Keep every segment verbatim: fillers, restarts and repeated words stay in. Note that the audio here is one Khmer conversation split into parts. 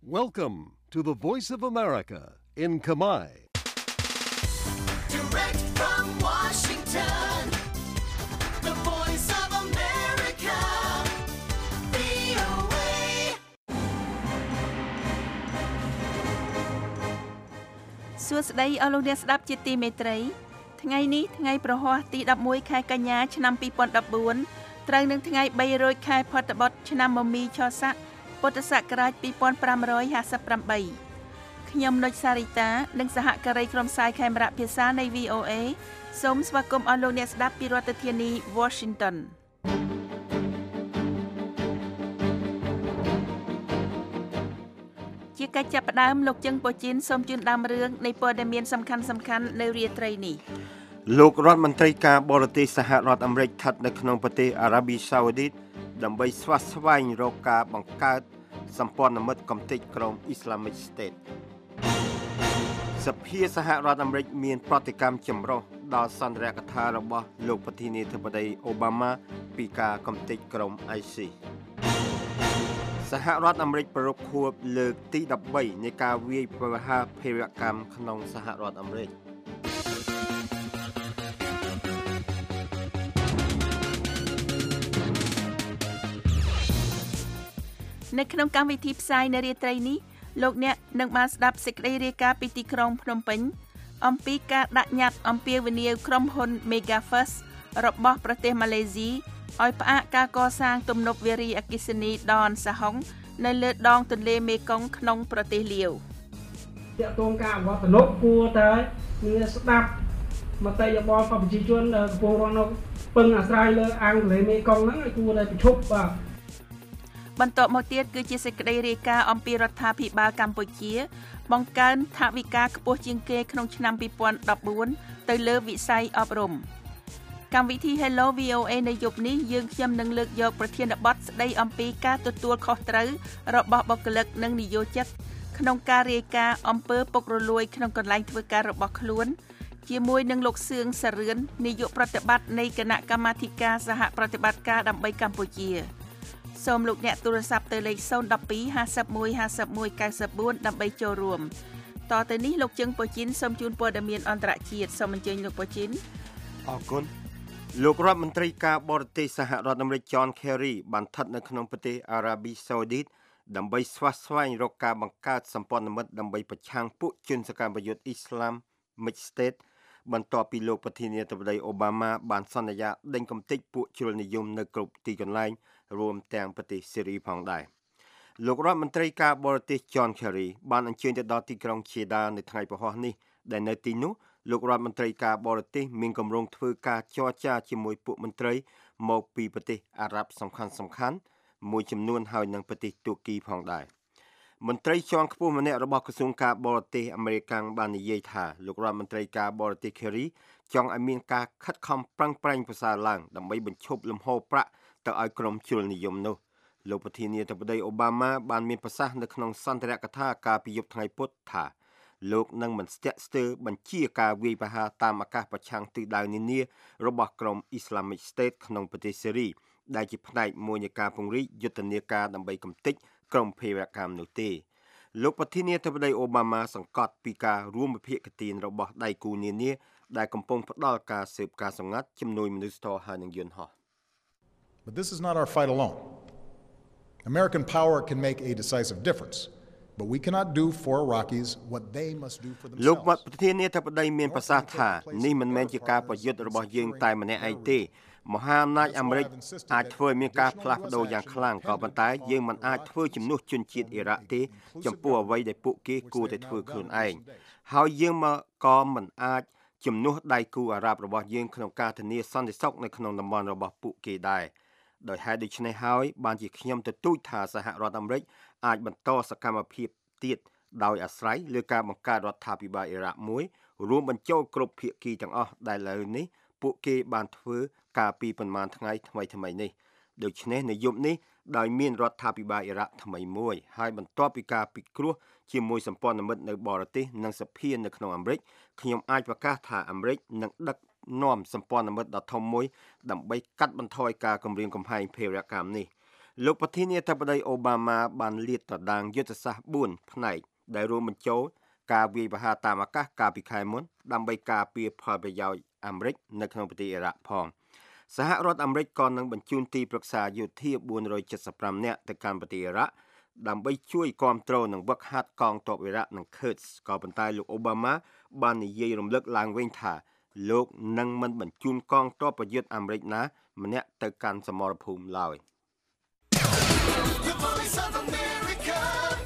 Welcome to the Voice of America in Khmer. Direct from Washington, the Voice of America, វី អូ เอសួស្តីអស់លោកអ្នកស្ដាប់ជាទីមេត្រីថ្ងៃនេះថ្ងៃប្រហ័សទីដប់មួយខែកញ្ញាឆ្នាំពីរពាន់ដប់បួនត្រូវនឹងថ្ងៃបីរោចខែផុតបុត្រឆ្នាំមមីឆស័កពុទ្ធសករាជពីរពាន់ប្រាំរយហាសិបប្រាំបីខ្ញុំនុចសារីតានិងសហការីក្រុមផ្សាយខេមរៈភាសានៃ វី អូ เอ សូមស្វាគមន៍អស់លោកអ្នកស្ដាប់ពីរដ្ឋធានី Washington ជាកិច្ចចាប់ផ្ដើមលោកជឹងប៉ូជីនសូមជូនដើមរឿងនៃព័ត៌មានសំខាន់សំខាន់នៅរាត្រីនេះលោករដ្ឋមន្ត្រីការបរទេសសហរដ្ឋអាមេរិកស្ថិតនៅក្នុងប្រទេសអារ៉ាប៊ីសាអូឌីតដើម្បីស្វាស្វែងរកការបង្កើតសម្ព័ន្ធមិត្តកំទេចក្រុម Islamic State សភាសហរដ្ឋអាមេរិកមានប្រតិកម្មចម្រុះដល់សន្ទរកថារបស់លោកប្រធានាធិបតីអូបាម៉ាពីការកំទេចក្រុម ไอ ซี សហរដ្ឋអាមេរិកប្រារព្ធខួបលើកទីដប់បីនៃការវាយប្រហារភេរវកម្មក្នុងសហរដ្ឋអាមេរិកនៅក្នុងកម្មវិធីផ្សាយនៅរាត្រីនេះលោកអ្នកនឹងបានស្ដាប់សេចក្តីរាយការណ៍ពីទីក្រុងភ្នំពេញអំពីការដាក់ញត្តិអំពាវនាវក្រុមហ៊ុន Megafirst របស់ប្រទេសម៉ាឡេស៊ីឲ្យផ្អាកការកសាងទំនប់វារីអគ្គិសនីដនសាហុងនៅលើដងទន្លេមេគង្គក្នុងប្រទេសលាវទាក់ទងការអវត្តនគួរតែមានស្ដាប់មតិយោបល់របស់ប្រជាជនដែលកំពុងរស់នៅពឹងអាស្រ័យលើអាងទន្លេមេគង្គហ្នឹងឲ្យគួរតែប្រឈប់បាទបន្ទាប់មកទៀតគឺជាសេចក្តីរាយការណ៍អំពីរដ្ឋាភិបាលកម្ពុជាបង្កើនថវិកាខ្ពស់ជាងគេក្នុងឆ្នាំពីរពាន់ដប់បួនទៅលើវិស័យអប់រំកម្មវិធី Hello វី អូ เอ នៅយប់នេះយើងខ្ញុំនឹងលើកយកប្រធានបទស្ដីអំពីការទទួលខុសត្រូវរបស់បុគ្គលិកនិងនិយោជិតក្នុងការរាយការណ៍អំពើពុករលួយក្នុងកន្លែងធ្វើការរបស់ខ្លួនជាមួយនឹងលោកសឿងសារឿននាយកប្រតិបត្តិនៃគណៈកម្មាធិការសហប្រតិបត្តិការដើម្បីកម្ពុជាសូមលោកអ្នកទូរស័ព្ទទៅលេខศูนย์ một hai ห้าสิบเอ็ด ห้าสิบเอ็ด เก้าสิบสี่ដើម្បីចូលរួមតទៅនេះលោកជឹងប៉ូជីនសូមជូនព័ត៌មានអន្តរជាតិសូមអញ្ជើញលោកប៉ូជីនអរគុណលោករដ្ឋមន្ត្រីការបរទេសសហរដ្ឋអាមេរិក John Kerry បានស្ថិតនៅក្នុងប្រទេសអារ៉ាប៊ីសាអូឌីតដើម្បីស្វាស្វែងរកការបង្កើតសម្ព័ន្ធមិត្តដើម្បីប្រឆាំងពួកជនសកម្មយុទ្ធ Islamic State បន្ទាប់ពីលោកប្រធានាធិបតីអូបាម៉ាបានសន្យាដេញកំទេចពួកជ្រុលនិយមនៅគ្រប់ទីកន្លែងរួមទាំងប្រទេសសេរីផងដែរលោករដ្ឋមន្ត្រីការបរទេស John Kerry បានអញ្ជើញទៅដល់ទីក្រុង Jeddah នៅថ្ងៃពហុនេះដែលនៅទីនោះលោករដ្ឋមន្ត្រីការបរទេសមានគម្រោងធ្វើការចរចាជាមួយពួកមន្ត្រីមកពីប្រទេសអារ៉ាប់សំខាន់សំខាន់មួយចំនួនហើយនិងប្រទេសទួរគីផងដែរមន្ត្រីជាន់ខ្ពស់ម្នាក់របស់ក្រសួងការបរទេសអាមេរិកបាននិយាយថាលោករដ្ឋមន្ត្រីការបរទេស Kerry ចង់ឲ្យមានការខិតខំប្រឹងប្រែងប្រសើរឡើងដើម្បីបញ្ឈប់លំហូរប្រាក់ទៅឲ្យក្រុមជ្រុលនិយមនោះលោកប្រធានាធិបតីអូបាម៉ាបានមានប្រសាសន៍នៅក្នុងសន្ទរកថាកាលពីយប់ថ្ងៃពុធថាលោកនឹងមិនស្ទាក់ស្ទើរបញ្ជាការវាយប្រហារតាមអាកាសប្រឆាំងទិសដៅនានារបស់ក្រុម Islamic State ក្នុងប្រទេសសេរីដែលជាផ្នែកមួយនៃការពង្រីកយុទ្ធនាការដើម្បីកំទេចក្រុមភេរវកម្មនោះទេលោកប្រធានាធិបតីអូបាម៉ាសង្កត់ពីការរួមវិភាគទានរបស់ដៃគូនានាដែលកំពុងផ្ដល់ការស៊ើបការសម្ងាត់ជំនួយមនុស្សធម៌ហើយនឹងយន្តហោះ But this is not our fight alone. American power can make a decisive difference, but we cannot do for Iraqis what they must do for themselves. លោកប្រធានាធិបតីមានប្រសាសន៍ថានេះមិនមែនជាការប្រយុទ្ធរបស់យើងតែម្នាក់ឯងទេមហាអំណាចអាមេរិកអាចធ្វើឲ្យមានការផ្លាស់ប្ដូរយ៉ាងខ្លាំងក៏ប៉ុន្តែយើងមិនអាចធ្វើជំនួសជនជាតិអ៊ីរ៉ាក់ទេចំពោះអ្វីដែលពួកគេគួរតែធ្វើខ្លួនឯងហើយយើងមកក៏មិនអាចជំនួសដៃគូអារ៉ាប់របស់យើងក្នុងការធានាសន្តិសុខនៅក្នុងតំបន់របស់ពួកគេដែរដោយហេតុដូច្នេះហើយបានជាខ្ញុំទទូចថាសហរដ្ឋអាមេរិកអាចបន្តសកម្មភាពទៀតដោយអាស្រ័យលើការបង្កើតរដ្ឋាភិបាលអ៊ីរ៉ាក់មួយរួមបញ្ចូលគ្រប់ភាគីទាំងអស់ដែលឥឡូវនេះពួកគេបានធ្វើការពីប្រមាណថ្ងៃថ្មីថ្មីនេះដូច្នេះនៅយប់នេះដោយមានរដ្ឋាភិបាលអ៊ីរ៉ាក់ថ្មីមួយហើយបន្ទាប់ពីការពិគ្រោះជាមួយសម្ព័ន្ធមិត្តនៅបរទេសនិងសភានៅក្នុងអាមេរិកខ្ញុំអាចប្រកាសថាអាមេរិកនឹងដឹកនាំសម្ព័ន្ធមិត្តដ៏ធំមួយដើម្បីកាត់បន្ថយការគំរាមកំហែងភេរវកម្មនេះលោកប្រធានាធិបតីអូបាម៉ាបានលាតត្រដាងយុទ្ធសាស្ត្របួនផ្នែកដែលរួមបញ្ចូលការវាយប្រហារតាមអាកាសកាលពីខែមុនដើម្បីការពារផលប្រយោជន៍អាមេរិកនៅក្នុងប្រទេសអ៊ីរ៉ាក់ផងសហរដ្ឋអាមេរិកក៏នឹងបញ្ជូនទីប្រឹក្សាយោធាបួនរយ칠십ប្រាំនាក់ទៅកាន់ប្រទេសអ៊ីរ៉ាក់ដើម្បីជួយគ្រប់គ្រងនិងវឹកហាត់កងទ័ពអ៊ីរ៉ាក់និង Kurds ក៏ប៉ុន្តែលោកអូបាម៉ាបាននិយាយរំលឹកឡើងវិញថាលោកនឹងមិនបញ្ជូនកងទ័ពប្រយុទ្ធអាមេរិកណាម្នាក់ទៅកាន់សមរភូមិឡើយ The Voice of America.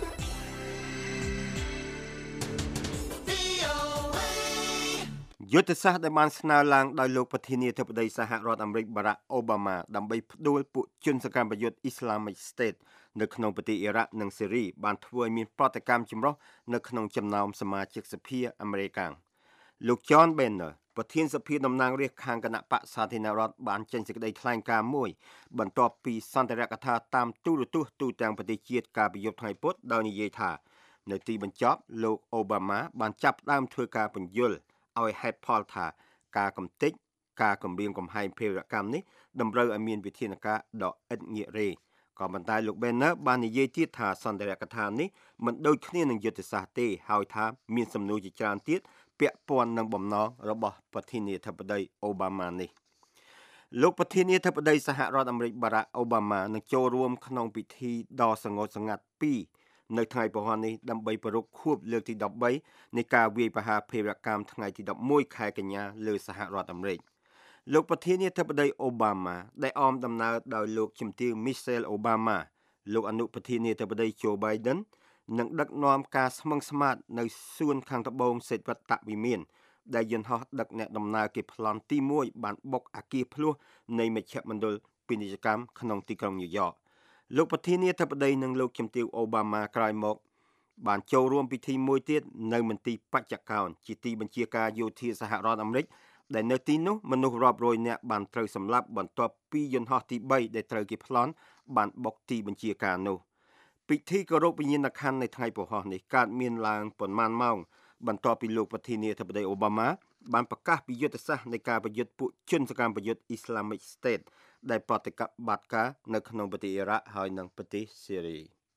យុទ្ធសាស្ត្រដែលបានស្នើឡើងដោយលោកប្រធានាធិបតីសហរដ្ឋអាមេរិកបារ៉ាក់អូបាម៉ាដើម្បីផ្ដួលពួកជនសកម្មប្រយុទ្ធ Islamic State នៅក្នុងប្រទេសអ៊ីរ៉ាក់និងស៊េរីបានធ្វើឲ្យមានប្រតិកម្មចម្រុះនៅក្នុងចំណោមសមាជិកសភាអាមេរិកលោក John Boehner ប្រធានសភាតំណាងរាស្ត្រខាងគណៈបក្សសាធារណរដ្ឋបានចេញសេចក្តីថ្លែងការណ៍មួយបន្ទាប់ពីសន្ទរកថាតាមទូរទស្សន៍ទូទាំងប្រទេសជាតិកាលពីយប់ថ្ងៃពុធដោយនិយាយថានៅទីបញ្ចប់លោកអូបាម៉ាបានចាប់ផ្ដើមធ្វើការពន្យល់ឲ្យហេតុផលថាការកំទេចការគម្រាមកំហែងភេរវកម្មនេះតម្រូវឲ្យមានវិធានការដ៏ឥតងាករេក៏ប៉ុន្តែលោក Boehner បាននិយាយទៀតថាសន្ទរកថានេះមិនដូចគ្នានឹងយុទ្ធសាស្ត្រទេហើយថាមានសំណួរជាច្រើនទៀតពាក់ព័ន្ធនឹងបំណងរបស់ប្រធានាធិបតីអូបាម៉ានេះលោកប្រធានាធិបតីសហរដ្ឋអាមេរិកបារ៉ាក់អូបាម៉ានឹងចូលរួមក្នុងពិធីដ៏សងត់ស្ងាត់ពីរនៅថ្ងៃពហុនេះដើម្បីប្រារព្ធខួបលើកទីដប់បីនៃការវាយប្រហារភេរវកម្មថ្ងៃទីដប់មួយខែកញ្ញាលើសហរដ្ឋអាមេរិកលោកប្រធានាធិបតីអូបាម៉ាដែលអមដំណើរដោយលោកជំទាវ Michelle Obama លោកអនុប្រធានាធិបតី Joe Biden នឹងដឹកនាំការស្មឹងស្មាតនៅសួនខាងត្បូងសេដ្ឋវត្តវិមានដែលយន្តហោះដឹកអ្នកដំណើរគេប្លន់ទីមួយបានបុកអគារភ្លោះនៃមជ្ឈមណ្ឌលពាណិជ្ជកម្មក្នុងទីក្រុងញូវយ៉កលោកប្រធានាធិបតីនិងលោកជំទាវអូបាម៉ាក្រោយមកបានចូលរួមពិធីមួយទៀតនៅមន្ទីរបច្ចកោណជាទីបញ្ជាការយោធាសហរដ្ឋអាមេរិកដែលនៅទីនោះមនុស្សរាប់រយនាក់បានត្រូវសម្លាប់បន្ទាប់ពីយន្តហោះទីបីដែលត្រូវគេប្លន់បានបុកទីបញ្ជាការនោះពិធីគោរពវិញ្ញាណក្ខន្ធនៅថ្ងៃពហុនេះកើតមានឡើងប៉ុន្មានម៉ោងបន្ទាប់ពីលោកប្រធានាធិបតីអូបាម៉ាបានប្រកាសពីយុទ្ធសាស្ត្រនៃការប្រយុទ្ធពួកជនសកម្មប្រយុទ្ធ Islamic State ដែលប្រតិបត្តិការនៅក្នុងប្រទេសអ៊ីរ៉ាក់ហើយនិងប្រទេសស៊េរី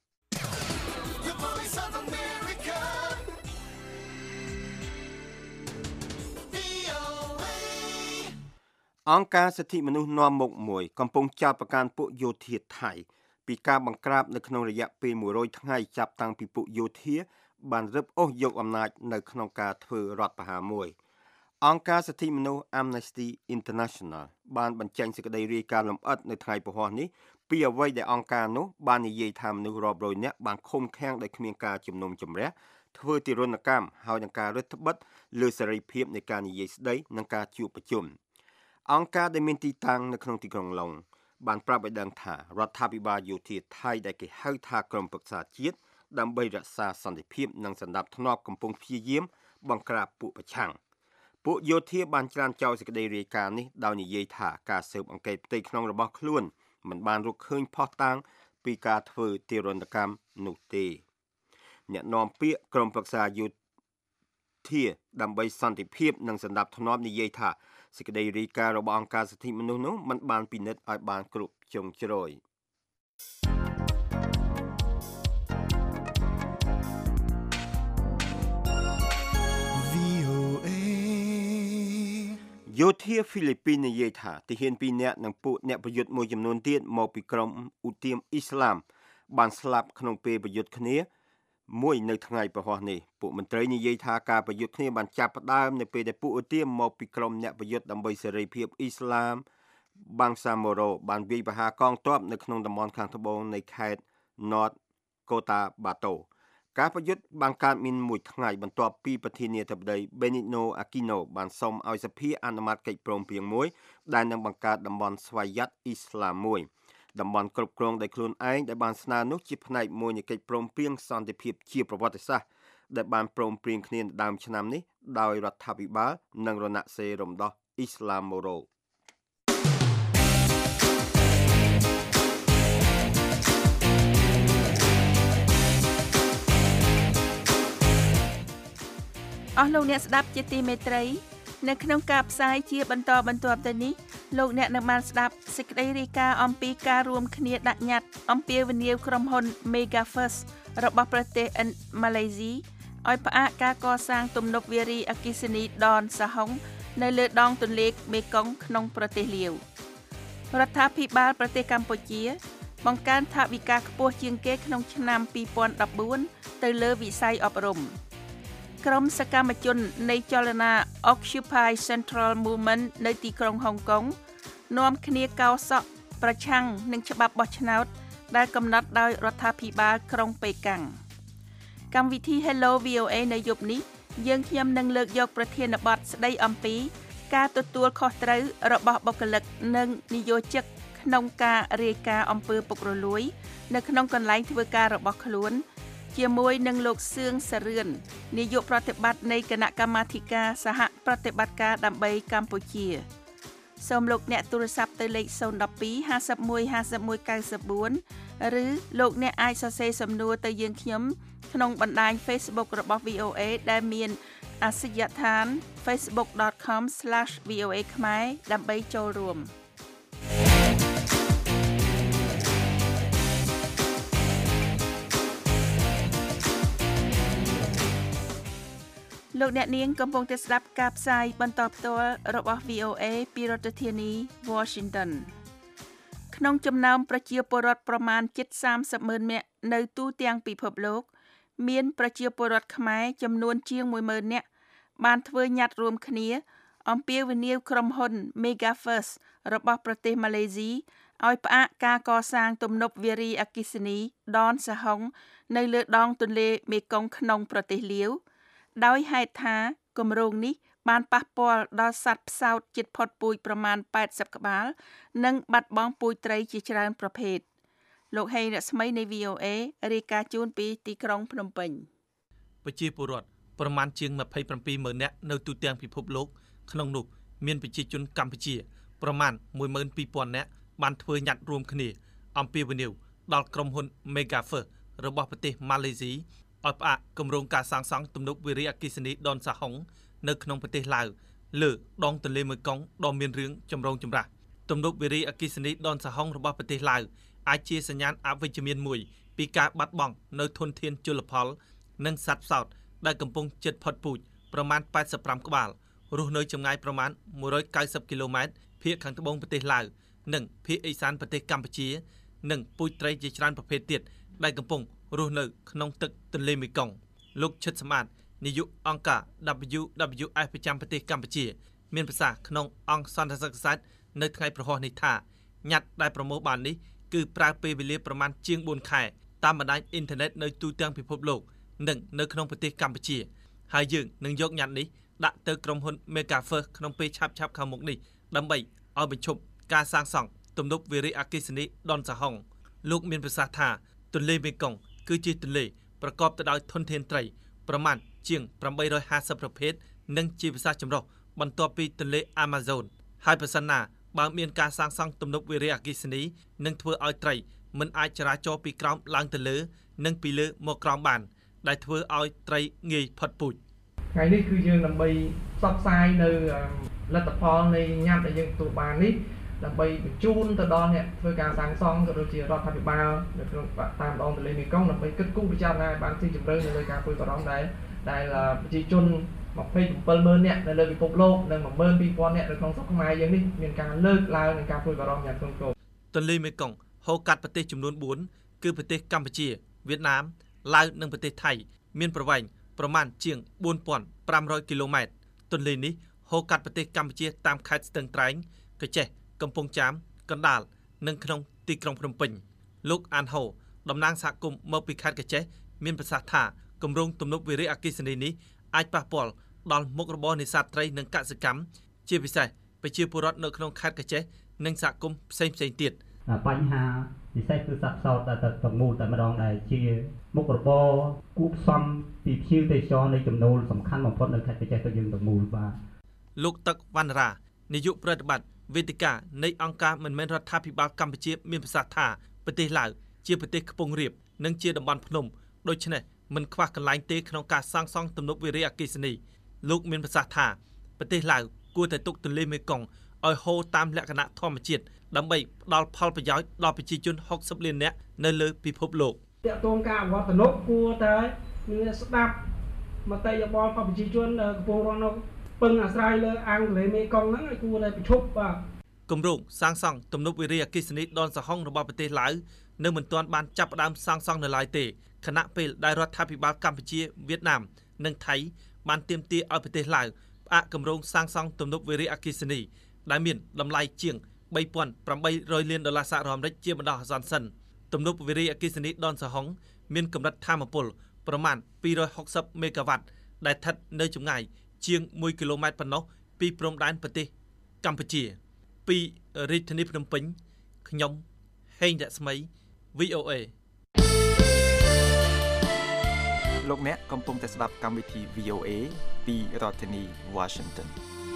The Voice of America. អង្គការសិទ្ធិមនុស្សនាំមុខមួយកំពុងចោទប្រកាន់ពួកយោធាថៃពីការបង្ក្រាបនៅក្នុងរយៈពេលមួយរយថ្ងៃចាប់តាំងពីពួកយោធាបានរឹបអូសយកអំណាចនៅក្នុងការធ្វើរដ្ឋប្រហារមួយអង្គការសិទ្ធិមនុស្ស Amnesty International បានបញ្ចេញសេចក្តីរាយការណ៍លម្អិតនៅថ្ងៃពហុនេះពីអ្វីដែលអង្គការនោះបាននិយាយថាមនុស្សរាប់រយនាក់បានឃុំឃាំងដោយគ្មានការជំនុំជម្រះធ្វើទារុណកម្មហើយនឹងការរឹតបន្តឹងលើសេរីភាពនៃការនិយាយស្ដីនិងការជួបប្រជុំអង្គការដែលមានទីតាំងនៅក្នុងទីក្រុងឡុងបានប្រាប់ឲ្យដឹងថារដ្ឋាភិបាលយោធាថៃដែលគេហៅថាក្រមប្រឹក្សាជាតិដើម្បីរក្សាសន្តិភាពនិងសណ្ដាប់ធ្នាប់កំពុងព្យាយាមបង្ក្រាបពួកប្រឆាំងពួកយោធាបានច្រានចោលសេចក្តីរាយការណ៍នេះដោយនិយាយថាការស៊ើបអង្កេតផ្ទៃក្នុងរបស់ខ្លួនមិនបានរកឃើញភស្តុតាងពីការធ្វើទារុណកម្មនោះទេអ្នកនាំពាក្យក្រមប្រឹក្សាយោធាដើម្បីសន្តិភាពនិងសណ្ដាប់ធ្នាប់និយាយថាសេចក្តីរាយការណ៍របស់អង្គការសិទ្ធិមនុស្សនោះមិនបានពិនិត្យឲ្យបានគ្រប់ជ្រុងជ្រោយយោធាហ្វីលីពីននិយាយថាទាហានពីរនាក់និងពួកអ្នកប្រយុទ្ធមួយចំនួនទៀតមកពីក្រុមឧទាមអ៊ីស្លាមបានស្លាប់ក្នុងពេលប្រយុទ្ធគ្នាមួយនៅថ្ងៃពហុនេះពួកមន្ត្រីនិយាយថាការប្រយុទ្ធគ្នាបានចាប់ផ្ដើមនៅពេលដែលពួកឧទាមមកពីក្រុមអ្នកប្រយុទ្ធដើម្បីសេរីភាពអ៊ីស្លាមបាំងសាម៉ូរ៉ូបានវាយប្រហារកងទ័ពនៅក្នុងតំបន់ខាងត្បូងនៃខេត្ត North Cotabato ការប្រយុទ្ធបានកើតមានមួយថ្ងៃបន្ទាប់ពីប្រធានាធិបតី Benigno Aquino បានសុំឲ្យសភាអនុម័តកិច្ចព្រមព្រៀងមួយដែលនឹងបង្កើតតំបន់ស្វយ័តអ៊ីស្លាមមួយតំបន់គ្រប់គ្រងដោយខ្លួនឯងដែលបានស្នើនោះជាផ្នែកមួយនៃកិច្ចព្រមព្រៀងសន្តិភាពជាប្រវត្តិសាស្ត្រដែលបានព្រមព្រៀងគ្នាដើមឆ្នាំនេះដោយរដ្ឋាភិបាលនិងរណសិរ្សរំដោះអ៊ីស្លាមម៉ូរ៉ូអស់លោកអ្នកស្ដាប់ជាទីមេត្រីនៅក្នុងការផ្សាយជាបន្តបន្ទាប់ទៅនេះលោកអ្នកនៅបានស្ដាប់សេចក្តីរាយការណ៍អំពីការរួមគ្នាដាក់ញត្តិអំពាវនាវក្រុមហ៊ុន Megafirst របស់ប្រទេសម៉ាឡេស៊ីឲ្យផ្អាកការកសាងទំនប់វារីអគ្គិសនីដនសាហុងនៅលើដងទន្លេមេគង្គក្នុងប្រទេសលាវរដ្ឋាភិបាលប្រទេសកម្ពុជាបង្កើនថវិកាខ្ពស់ជាងគេក្នុងឆ្នាំពីរពាន់ដប់បួនទៅលើវិស័យអប់រំក្រុមសកម្មជននៃចលនា Occupy Central Movement នៅទីក្រុងហុងកុងនាំគ្នាកោរសក់ប្រឆាំងនឹងច្បាប់បោះឆ្នោតដែលកំណត់ដោយរដ្ឋាភិបាលក្រុងប៉េកាំងកម្មវិធី Hello វី អូ เอ នៅយប់នេះយើងខ្ញុំនឹងលើកយកប្រធានបទស្ដីអំពីការទទួលខុសត្រូវរបស់បុគ្គលិកនិងនិយោជិកក្នុងការរាយការណ៍អំពើពុករលួយនៅក្នុងកន្លែងធ្វើការរបស់ខ្លួនជាមួយនឹងលោកសឿងសារឿននាយកប្រតិបត្តិនៃគណៈកម្មាធិការសហប្រតិបត្តិការដើម្បីកម្ពុជាសូមលោកអ្នកទូរស័ព្ទទៅលេខศูนย์ một hai ห้าสิบเอ็ด ห้าสิบเอ็ด เก้าสิบสี่ឬលោកអ្នកអាចសរសេរសំណួរទៅយើងខ្ញុំក្នុងបណ្ដាញ Facebook របស់ វី អូ เอ ដែលមានអាសយដ្ឋាន facebook dot com slash v o a ខ្មែរដើម្បីចូលរួមលោកអ្នកនាងកំពុងតែស្ដាប់ការផ្សាយបន្តផ្ទាល់របស់ វី អូ เอ ពីរដ្ឋធានី Washington ក្នុងចំណោមប្រជាពលរដ្ឋប្រមាណជិតសាមសិបម៉ឺននាក់នៅទូទាំងពិភពលោកមានប្រជាពលរដ្ឋខ្មែរចំនួនជាងមួយម៉ឺននាក់បានធ្វើញត្តិរួមគ្នាអំពាវនាវក្រុមហ៊ុន Megafirst របស់ប្រទេសម៉ាឡេស៊ីឲ្យផ្អាកការកសាងទំនប់វារីអគ្គិសនីដនសាហុងនៅលើដងទន្លេមេគង្គក្នុងប្រទេសលាវដោយហេតុថាគម្រោងនេះបានប៉ះពាល់ដល់សត្វផ្សោតជិតផុតពូជប្រមាណแปดสิบក្បាលនិងបាត់បង់ពូជត្រីជាច្រើនប្រភេទលោកហេងរស្មីនៃ វី អូ เอ រាយការណ៍ជូនពីទីក្រុងភ្នំពេញប្រជាពលរដ្ឋប្រមាណជាងยี่สิบเจ็ดម៉ឺននាក់នៅទូទាំងពិភពលោកក្នុងនោះមានប្រជាជនកម្ពុជាប្រមាណmột nghìn hai trămនាក់បានធ្វើញត្តិរួមគ្នាអំពាវនាវដល់ក្រុមហ៊ុន Megafirst របស់ប្រទេសម៉ាឡេស៊ីឲ្យផ្អាកគម្រោងការសាងសង់ទំនប់វារីអគ្គិសនីដនសាហុងនៅក្នុងប្រទេសឡាវលើដងទន្លេមេគង្គដ៏មានរឿងចម្រូងចម្រាសទំនប់វារីអគ្គិសនីដនសាហុងរបស់ប្រទេសឡាវអាចជាសញ្ញាណអវិជ្ជមានមួយពីការបាត់បង់នៅធនធានជលផលនិងសត្វផ្សោតដែលកំពុងជិតផុតពូជប្រមាណแปดสิบห้าក្បាលរស់នៅចម្ងាយប្រមាណmột trăm chín mươiគីឡូម៉ែត្រភាគខាងត្បូងប្រទេសឡាវនិងភាគឥសានប្រទេសកម្ពុជានិងពូជត្រីជាច្រើនប្រភេទទៀតដែលកំពុងរស់នៅក្នុងទឹកទន្លេមេគង្គលោកឈិតសម្បត្តិនាយកអង្គការ W W F ប្រចាំប្រទេសកម្ពុជាមានប្រសាសន៍ក្នុងអង្គសន្និសីទកសែតនៅថ្ងៃប្រហោះនេះថាញត្តិដែលប្រមូលបាននេះគឺប្រើពេលវេលាប្រមាណជាងបួនខែតាមបណ្ដាញអ៊ីនធឺណិតនៅទូទាំងពិភពលោកនិងនៅក្នុងប្រទេសកម្ពុជាហើយយើងនឹងយកញត្តិនេះដាក់ទៅក្រុមហ៊ុន Megafirst ក្នុងពេលឆាប់ៗខាងមុខនេះដើម្បីឲ្យបញ្ឈប់ការសាងសង់ទំនប់វារីអគ្គិសនីដនសាហុងលោកមានប្រសាសន៍ថាទន្លេមេគង្គគឺជាទន្លេប្រកបទៅដោយធនធានត្រីប្រមាណជាងแปดร้อยห้าสิบប្រភេទនិងជាភាសាចម្រុះបន្ទាប់ពីទន្លេ Amazon ហើយប្រសិនណាបើមានការសាងសង់ទំនប់វារីអគ្គិសនីនឹងធ្វើឲ្យត្រីមិនអាចចរាចរពីក្រោមឡើងទៅលើនិងពីលើមកក្រោមបានដែលធ្វើឲ្យត្រីងាយផុតពូជថ្ងៃនេះគឺយើងដើម្បីផ្សព្វផ្សាយនៅលទ្ធផលនៃញត្តិដែលយើងទទួលបាននេះដើម្បីបញ្ជូនទៅដល់អ្នកធ្វើការសាងសង់ក៏ដូចជារដ្ឋាភិបាលនៅក្នុងតាមដងទន្លេមេគង្គដើម្បីគិតគូរពិចារណាឲ្យបានស៊ីជម្រៅនៅលើការព្រួយបារម្ភដែលដែលប្រជាជនยี่สิบเจ็ดម៉ឺននាក់នៅលើពិភពលោកនិងmột nghìn hai trămនាក់នៅក្នុងស្រុកខ្មែរយើងនេះមានការលើកឡើងនិងការព្រួយបារម្ភយ៉ាងធ្ងន់ធ្ងរទន្លេមេគង្គហូរកាត់ប្រទេសចំនួនbốnគឺប្រទេសកម្ពុជាវៀតណាមឡាវនិងប្រទេសថៃមានប្រវែងប្រមាណជាងbốn nghìn năm trămគីឡូម៉ែត្រទន្លេនេះហូរកាត់ប្រទេសកម្ពុជាតាមខេត្តស្ទឹងត្រែងកញ្ចេះកំពង់ចាមកណ្ដាលនិងក្នុងទីក្រុងភ្នំពេញលោកអានហូតំណាងសហគមន៍មកពីខេត្តកញ្ចេះមានប្រសាសន៍ថាគម្រោងទំនប់វារីអគ្គិសនីនេះអាចប៉ះពាល់ដល់មុខរបរនេសាទត្រីនិងកសិកម្មជាពិសេសប្រជាពលរដ្ឋនៅក្នុងខេត្តកញ្ចេះនិងសហគមន៍ផ្សេងៗទៀតបញ្ហាពិសេសគឺសត្វផ្សោតដែលទៅទាំងមូលតែម្ដងដែលជាមុខរបរគួបផ្សំពីភ្ញៀវទេសចរនៃចំណូលសំខាន់បំផុតនៅខេត្តកញ្ចេះទៅយើងទាំងមូលបាទលោកទឹកវណ្ណរានាយកប្រតិបត្តិវេទិកានៃអង្គការមិនមែនរដ្ឋាភិបាលកម្ពុជាមានប្រសាសន៍ថាប្រទេសឡាវជាប្រទេសខ្ពង់រាបនិងជាតំបន់ភ្នំដូច្នេះមិនខ្វះកន្លែងទេក្នុងការសាងសង់ទំនប់វារីអគ្គិសនីលោកមានប្រសាសន៍ថាប្រទេសឡាវគួរតែទុកទន្លេមេគង្គឲ្យហូរតាមលក្ខណៈធម្មជាតិដើម្បីផ្ដល់ផលប្រយោជន៍ដល់ប្រជាជនហុកសិបលាននាក់នៅលើពិភពលោកតាក់ទងការអវត្តនគួរតែមានស្ដាប់មតិយោបល់របស់ប្រជាជនកំពុងរស់នៅពឹងអាស្រ័យលើអាងទន្លេមេគង្គហ្នឹងឲ្យគួរតែប្រឈប់បាទគម្រោងសាងសង់ទំនប់វារីអគ្គិសនីដនសហុងរបស់ប្រទេសឡាវនៅមិនទាន់បានចាប់ផ្ដើមសាងសង់នៅឡើយទេខណៈពេលដែលរដ្ឋាភិបាលកម្ពុជាវៀតណាមនិងថៃបានទាមទារឲ្យប្រទេសឡាវផ្អាកគម្រោងសាងសង់ទំនប់វារីអគ្គិសនីដែលមានតម្លៃជាងបីពាន់ប្រាំបីរយលានដុល្លារសហរដ្ឋអាមេរិកជាបណ្ដោះអាសន្នសិនទំនប់វារីអគ្គិសនីដនសហុងមានកម្រិតថាមពលប្រមាណពីររយហុកសិបមេហ្គាវ៉ាត់ដែលស្ថិតនៅចម្ងាយជាងមួយគីឡូម៉ែត្រប៉ុណ្ណោះពីព្រំដែនប្រទេសកម្ពុជាពីរាជធានីភ្នំពេញខ្ញុំហេងរស្មី វី អូ เอលោកអ្នកកំពុងតែស្ដាប់កម្មវិធី វី អូ เอ ពីរដ្ឋធានី Washington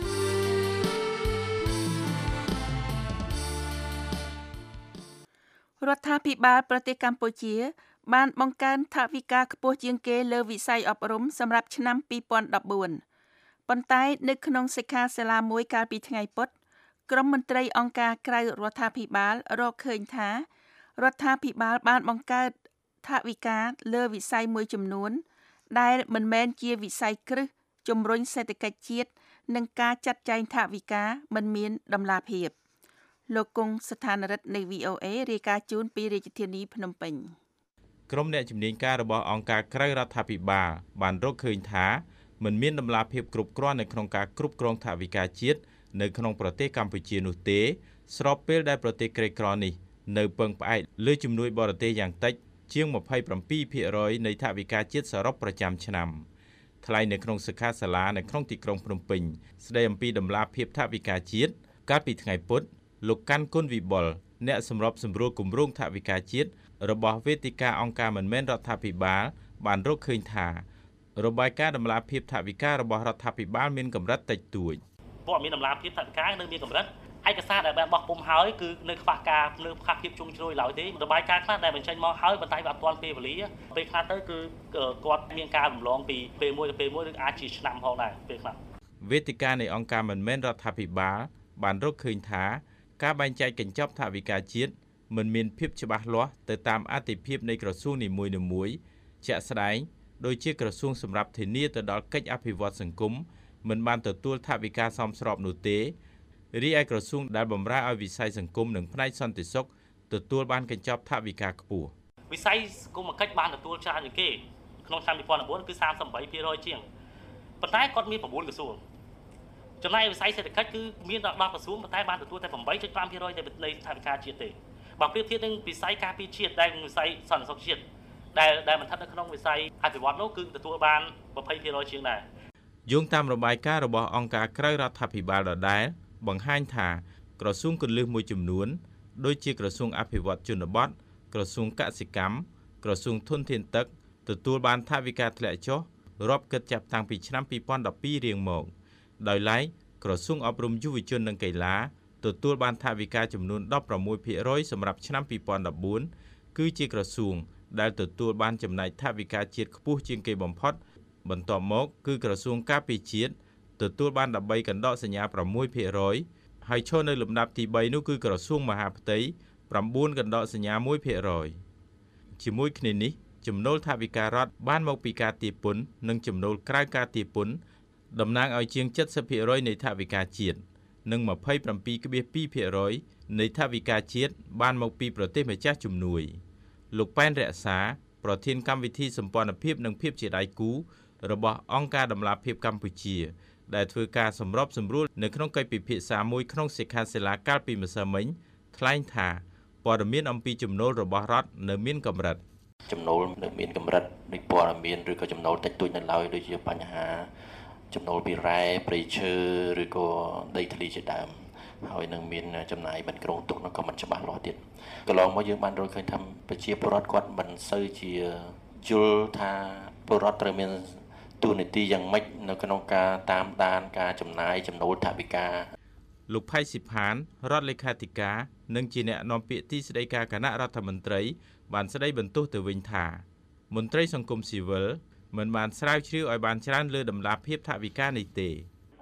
រដ្ឋាភិបាលប្រទេសកម្ពុជាបានបង្កើនថវិកាខ្ពស់ជាងគេលើវិស័យអប់រំសម្រាប់ឆ្នាំពីរពាន់ដប់បួនប៉ុន្តែនៅក្នុងសិក្ខាសាលាមួយកាលពីថ្ងៃពុធក្រុមមន្ត្រីអង្គការក្រៅរដ្ឋាភិបាលរកឃើញថារដ្ឋាភិបាលបានបង្កើតថវិកាលើវិស័យមួយចំនួនដែលមិនមែនជាវិស័យគ្រឹះជំរុញសេដ្ឋកិច្ចជាតិនិងការចាត់ចែងថវិកាមិនមានតម្លាភាពលោកគង់ស្ថានរិទ្ធនៃ វី អូ เอ រាយការណ៍ជូនពីរាជធានីភ្នំពេញក្រុមអ្នកជំនាញការរបស់អង្គការក្រៅរដ្ឋាភិបាលបានរកឃើញថាមិនមានតម្លាភាពគ្រប់គ្រាន់នៅក្នុងការគ្រប់គ្រងថវិកាជាតិនៅក្នុងប្រទេសកម្ពុជានោះទេស្របពេលដែលប្រទេសក្រីក្រនេះនៅពឹងផ្អែកលើជំនួយបរទេសយ៉ាងតិចជាង ម្ភៃប្រាំពីរភាគរយ នៃថវិកាជាតិសរុបប្រចាំឆ្នាំថ្លែងនៅក្នុងសិក្ខាសាលានៅក្នុងទីក្រុងភ្នំពេញស្ដីអំពីតម្លាភាពថវិកាជាតិកាលពីថ្ងៃពុធលោកកាន់គុណវិបុលអ្នកសម្របសម្រួលគម្រោងថវិកាជាតិរបស់វេទិកាអង្គការមិនមែនរដ្ឋាភិបាលបានរកឃើញថារបាយការណ៍តម្លាភាពថវិការបស់រដ្ឋាភិបាលមានកម្រិតតិចតួចព័ត៌មានតម្លាភាពថវិកានៅមានកម្រិតឯកសារដែលបានបោះពុម្ពហើយគឺនៅខ្វះការលើខ្វះភាពជុំជ្រោយឡើយទេរបាយការណ៍ខ្លះដែលបញ្ចេញមកហើយប៉ុន្តែវាអត់ទាន់ពេលវេលាពេលខ្លះទៅគឺគាត់មានការរំលងពីពេលមួយទៅពេលមួយឬអាចជាឆ្នាំផងដែរពេលខ្លះវេទិកានៃអង្គការមិនមែនរដ្ឋាភិបាលបានរកឃើញថាការបែងចែកកញ្ចប់ថវិកាជាតិមិនមានភាពច្បាស់លាស់ទៅតាមអាទិភាពនៃក្រសួងនីមួយៗជាក់ស្ដែងដោយជាក្រសួងសម្រាប់ធានាទៅដល់កិច្ចអភិវឌ្ឍសង្គមមិនបានទទួលថវិកាសមស្របនោះទេរីឯក្រសួងដែលបម្រើឲ្យវិស័យសង្គមនិងផ្នែកសន្តិសុខទទួលបានកញ្ចប់ថវិកាខ្ពស់វិស័យសង្គមគិច្ចបានទទួលច្រើនជាងគេក្នុងឆ្នាំពីរពាន់ដប់បួនគឺសាមសិបប្រាំបីភាគរយជាងប៉ុន្តែគាត់មាន៩ក្រសួងចំណែកវិស័យសេដ្ឋកិច្ចគឺមានដល់ដប់ក្រសួងប៉ុន្តែបានទទួលតែប្រាំបីចុចប្រាំភាគរយនៃថវិកាជាតិទេបើប្រៀបធៀបនឹងវិស័យការពារជាតិដែលវិស័យសន្តិសុខជាតិដែលដែលមិនស្ថិតនៅក្នុងវិស័យអភិវឌ្ឍន៍នោះគឺទទួលបានยี่สิบភាគរយជាងដែរយោងតាមរបាយការណ៍របស់អង្គការក្រៅរដ្ឋាភិបាលដដែលបង្ហាញថាក្រសួងគន្លឹះមួយចំនួនដូចជាក្រសួងអភិវឌ្ឍជនបទក្រសួងកសិកម្មក្រសួងធនធានទឹកទទួលបានថវិកាធ្លាក់ចុះរាប់គិតចាប់តាំងពីឆ្នាំពីរពាន់ដប់ពីររៀងមកដោយឡែកក្រសួងអប់រំយុវជននិងកីឡាទទួលបានថវិកាចំនួនដប់ប្រាំមួយភាគរយសម្រាប់ឆ្នាំពីរពាន់ដប់បួនគឺជាក្រសួងដែលទទួលបានចំណែកថវិកាជាតិខ្ពស់ជាងគេបំផុតបន្ទាប់មកគឺក្រសួងការពារជាតិទទួលបានដប់បីកណ្ដកសញ្ញាប្រាំមួយភាគរយហើយឈរនៅលំដាប់ទីបីនោះគឺក្រសួងមហាផ្ទៃប្រាំបួនកណ្ដកសញ្ញាមួយភាគរយជាមួយគ្នានេះចំណូលថវិការដ្ឋបានមកពីការទារពន្ធនិងចំណូលក្រៅការទារពន្ធតំណាងឲ្យជាងเจ็ดสิบភាគរយនៃថវិកាជាតិនិងยี่สิบเจ็ดจุดสองភាគរយនៃថវិកាជាតិបានមកពីប្រទេសម្ចាស់ជំនួយលោកប៉ែនរក្សាប្រធានកម្មវិធីសម្ព័ន្ធភាពនិងភាពជាដៃគូរបស់អង្គការតម្លាភាពកម្ពុជាដែលធ្វើការសម្របសម្រួលនៅក្នុងកិច្ចពិភាក្សាមួយក្នុងសិក្ខាសាលាកាលពីម្សិលមិញថ្លែងថាព័ត៌មានអំពីចំណូលរបស់រដ្ឋនៅមានកម្រិតចំណូលនៅមានកម្រិតនៃព័ត៌មានឬក៏ចំណូលតិចតួចនៅឡើយដូចជាបញ្ហាចំណូលពីរ៉ែព្រៃឈើឬក៏ដីធ្លីជាដើមហើយនឹងមានចំណាយមិនគ្រោងទុកនោះក៏មិនច្បាស់លាស់ទៀតកន្លងមកយើងបានរកឃើញថាប្រជាពលរដ្ឋគាត់មិនសូវជាយល់ថាពលរដ្ឋត្រូវមានទូនីតិយ៉ាងម៉េចនៅក្នុងការតាមដានការចំណាយចំណូលថវិកាលោកផៃស៊ីផានរដ្ឋលេខាធិការនិងជាអ្នកនាំពាក្យទីស្តីការគណៈរដ្ឋមន្ត្រីបានស្ដីបន្ទោសទៅវិញថាមន្ត្រីសង្គមស៊ីវិលមិនបានស្រាវជ្រាវឲ្យបានច្រើនលើតម្លាភាពថវិកានេះទេ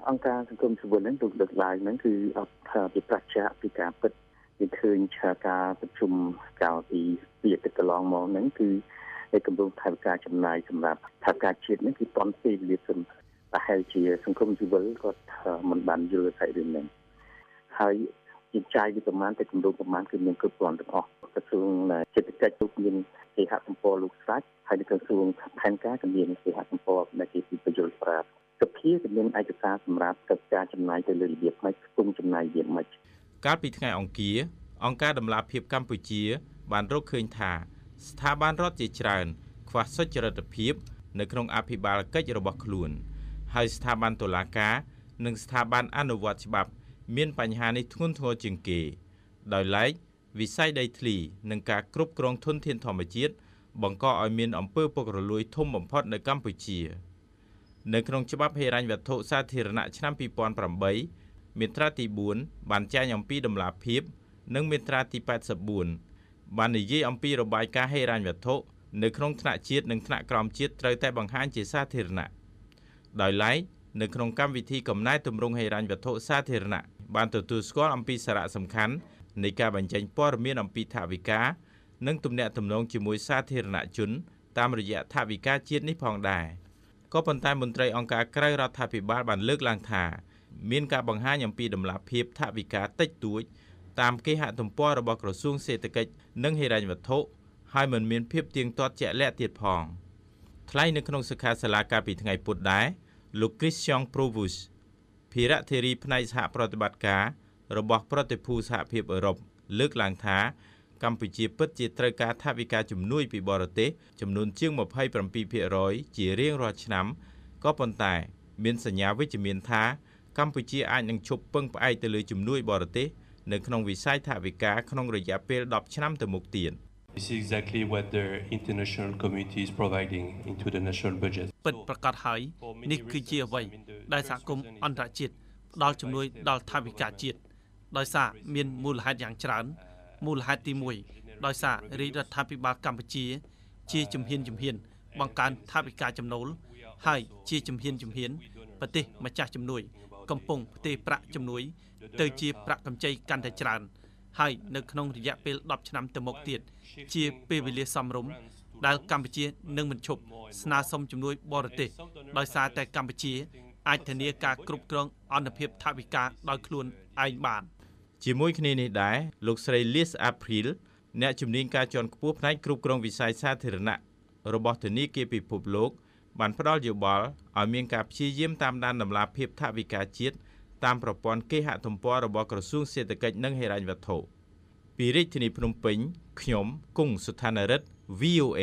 អង្គការសង្គមស៊ីវិលហ្នឹងទូលើកឡើងហ្នឹងគឺអត់ពីប្រឆាំងពីការពិតវាឃើញឆាការប្រជុំកាលពីពីទឹកកន្លងមកហ្នឹងគឺឯគម្រោងថវិកាចំណាយសម្រាប់ថវិកាជាតិហ្នឹងគឺតន់ពេលវេលាសិនតែហើយជាសង្គមស៊ីវិលគាត់មិនបានយល់ថារឿងហ្នឹងហើយជាចាយវិប្រមាណតែគម្រោងប្រមាណគឺមានគ្រប់គ្រាន់ទាំងអស់ក្រសួងសេដ្ឋកិច្ចទូមានគេហទំព័រលោកស្រាច់ហើយក្រសួងផែនការក៏មានគេហទំព័រនៃគេពីបញ្យល់ប្រាប់សភាក៏មានឯកសារសម្រាប់កិច្ចការចំណាយទៅលើរបៀបម៉េចគុំចំណាយរបៀបម៉េចកាលពីថ្ងៃអង្គារអង្គការដំឡាភិបកម្ពុជាបានរកឃើញថាស្ថាប័នរដ្ឋជាច្រើនខ្វះសុចរិតភាពនៅក្នុងអភិបាលកិច្ចរបស់ខ្លួនហើយស្ថាប័នតុលាការនិងស្ថាប័នអនុវត្តច្បាប់មានបញ្ហានេះធ្ងន់ធ្ងរជាងគេដោយឡែកវិស័យដីធ្លីនិងការគ្រប់គ្រងធនធានធម្មជាតិបង្កឲ្យមានអំពើពុករលួយធំបំផុតនៅកម្ពុជានៅក្នុងច្បាប់ហិរញ្ញវត្ថុសាធារណៈឆ្នាំពីរពាន់ប្រាំបីមាត្រាទីបួនបានចែងអំពីដំណាភៀបនិងមាត្រាទីแปดสิบสี่បាននិយាយអំពីរបាយការណ៍ហិរញ្ញវត្ថុនៅក្នុងថ្នាក់ជាតិនិងថ្នាក់ក្រោមជាតិត្រូវតែបង្ហាញជាសាធារណៈដោយឡែកនៅក្នុងកម្មវិធីកំណែទម្រង់ហិរញ្ញវត្ថុសាធារណៈបានទទួលស្គាល់អំពីសារៈសំខាន់នៃការបញ្ចេញព័ត៌មានអំពីថវិកានិងទំនាក់ទំនងជាមួយសាធារណជនតាមរយៈថវិកាជាតិនេះផងដែរក៏ប៉ុន្តែមន្ត្រីអង្គការក្រៅរដ្ឋាភិបាលបានលើកឡើងថាមានការបង្ហាញអំពីដំណាភៀបថវិកាតិចតួចតាមគេហទំព័ររបស់ក្រសួងសេដ្ឋកិច្ចនិងហិរញ្ញវត្ថុហើយមិនមានភាពទៀងទាត់ជាក់លាក់ទៀតផងថ្លែងនៅក្នុងសិក្ខាសាលាកាលពីថ្ងៃពុធដែរលោក Christian Provus ភារៈធារីផ្នែកសហប្រតិបត្តិការរបស់ប្រតិភូសហភាពអឺរ៉ុបលើកឡើងថាកម្ពុជាពិតជាត្រូវការថវិកាជំនួយពីបរទេសចំនួនជាង ยี่สิบเจ็ดភាគរយ ជារៀងរាល់ឆ្នាំក៏ប៉ុន្តែមានសញ្ញាវិជ្ជមានថាកម្ពុជាអាចនឹងឈប់ពឹងផ្អែកទៅលើជំនួយបរទេសនៅក្នុងវិស័យថវិកាក្នុងរយៈពេលដប់ឆ្នាំទៅមុខទៀត This is exactly what the international community is providing into the national budget. ពិតប្រាកដហើយនេះគឺជាអ្វីដែលសហគមន៍អន្តរជាតិផ្ដល់ជំនួយដល់ថវិកាជាតិដោយសារមានមូលហេតុយ៉ាងច្រើនមូលហេតុទីមួយដោយសាររាជរដ្ឋាភិបាលកម្ពុជាជាជំហានជំហានបង្កើនថវិកាចំណូលហើយជាជំហានជំហានប្រទេសម្ចាស់ជំនួយកំពុងផ្ទេរប្រាក់ជំនួយទៅជាប្រាក់កម្ចីកាន់តែច្រើនហើយនៅក្នុងរយៈពេលដប់ឆ្នាំទៅមុខទៀតជាពេលវេលាសមរម្យដែលកម្ពុជានឹងមិនឈប់ស្នើសុំជំនួយបរទេសដោយសារតែកម្ពុជាអាចធានាការគ្រប់គ្រងអន្តរភាពថវិកាដោយខ្លួនឯងបានជាមួយគ្នានេះដែរលោកស្រី Liz April អ្នកជំនាញការជាន់ខ្ពស់ផ្នែកគ្រប់គ្រងវិស័យសាធារណៈរបស់ធនាគារពិភពលោកបានផ្ដល់យោបល់ឲ្យមានការព្យាយាមតាមដានដំណាភៀបថវិកាជាតិតាមប្រព័ន្ធគេហទំព័ររបស់ក្រសួងសេដ្ឋកិច្ចនិងហិរញ្ញវត្ថុពីរាជធានីភ្នំពេញខ្ញុំគង់សុថានរិទ្ធ វី អូ เอ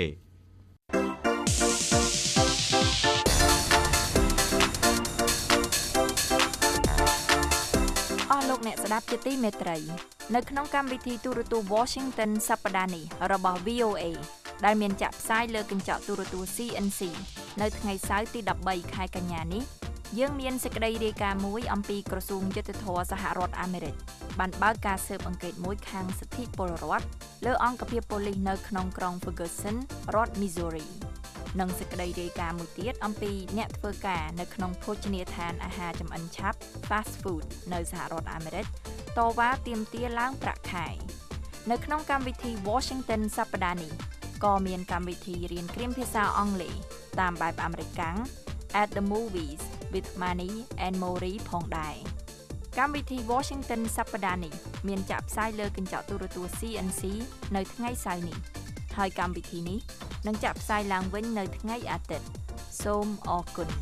អស់លោកអ្នកស្ដាប់ជាទីមេត្រីនៅក្នុងកម្មវិធីទូរទស្សន៍ Washington សប្តាហ៍នេះរបស់ វី អូ เอ ដែលមានចាក់ផ្សាយលើកញ្ចក់ទូរទស្សន៍ ซี เอ็น ซี នៅថ្ងៃសៅរ៍ទីដប់បីខែកញ្ញានេះយើងមានសេចក្តីរាយការណ៍មួយអំពីក្រសួងយុទ្ធភ័ពសហរដ្ឋអាមេរិកបានបើកការស៊ើបអង្កេតមួយខាងសិទ្ធិពលរដ្ឋលើអង្គភាពប៉ូលីសនៅក្នុងក្រុង Ferguson រដ្ឋ Missouri និងសេចក្តីរាយការណ៍មួយទៀតអំពីអ្នកធ្វើការនៅក្នុងភោជនីយដ្ឋានអាហារចម្អិនឆាប់ Fast Food នៅសហរដ្ឋអាមេរិកតវ៉ាទាមទារឡើងប្រាក់ខែនៅក្នុងកម្មវិធី Washington សប្តាហ៍នេះក៏មានកម្មវិធីរៀនគ្រាមភាសាអង់គ្លេសតាមបែបអាមេរិកកាំង At the Movies with Manny and Mori ផងដែរកម្មវិធី Washington សប្តាហ៍នេះមានចាក់ផ្សាយលើកញ្ចក់ទូរទស្សន៍ ซี เอ็น ซี នៅថ្ងៃសៅរ៍នេះហើយកម្មវិធីនេះនឹងចាក់ផ្សាយឡើងវិញនៅថ្ងៃអាទិត្យសូមអរគុណ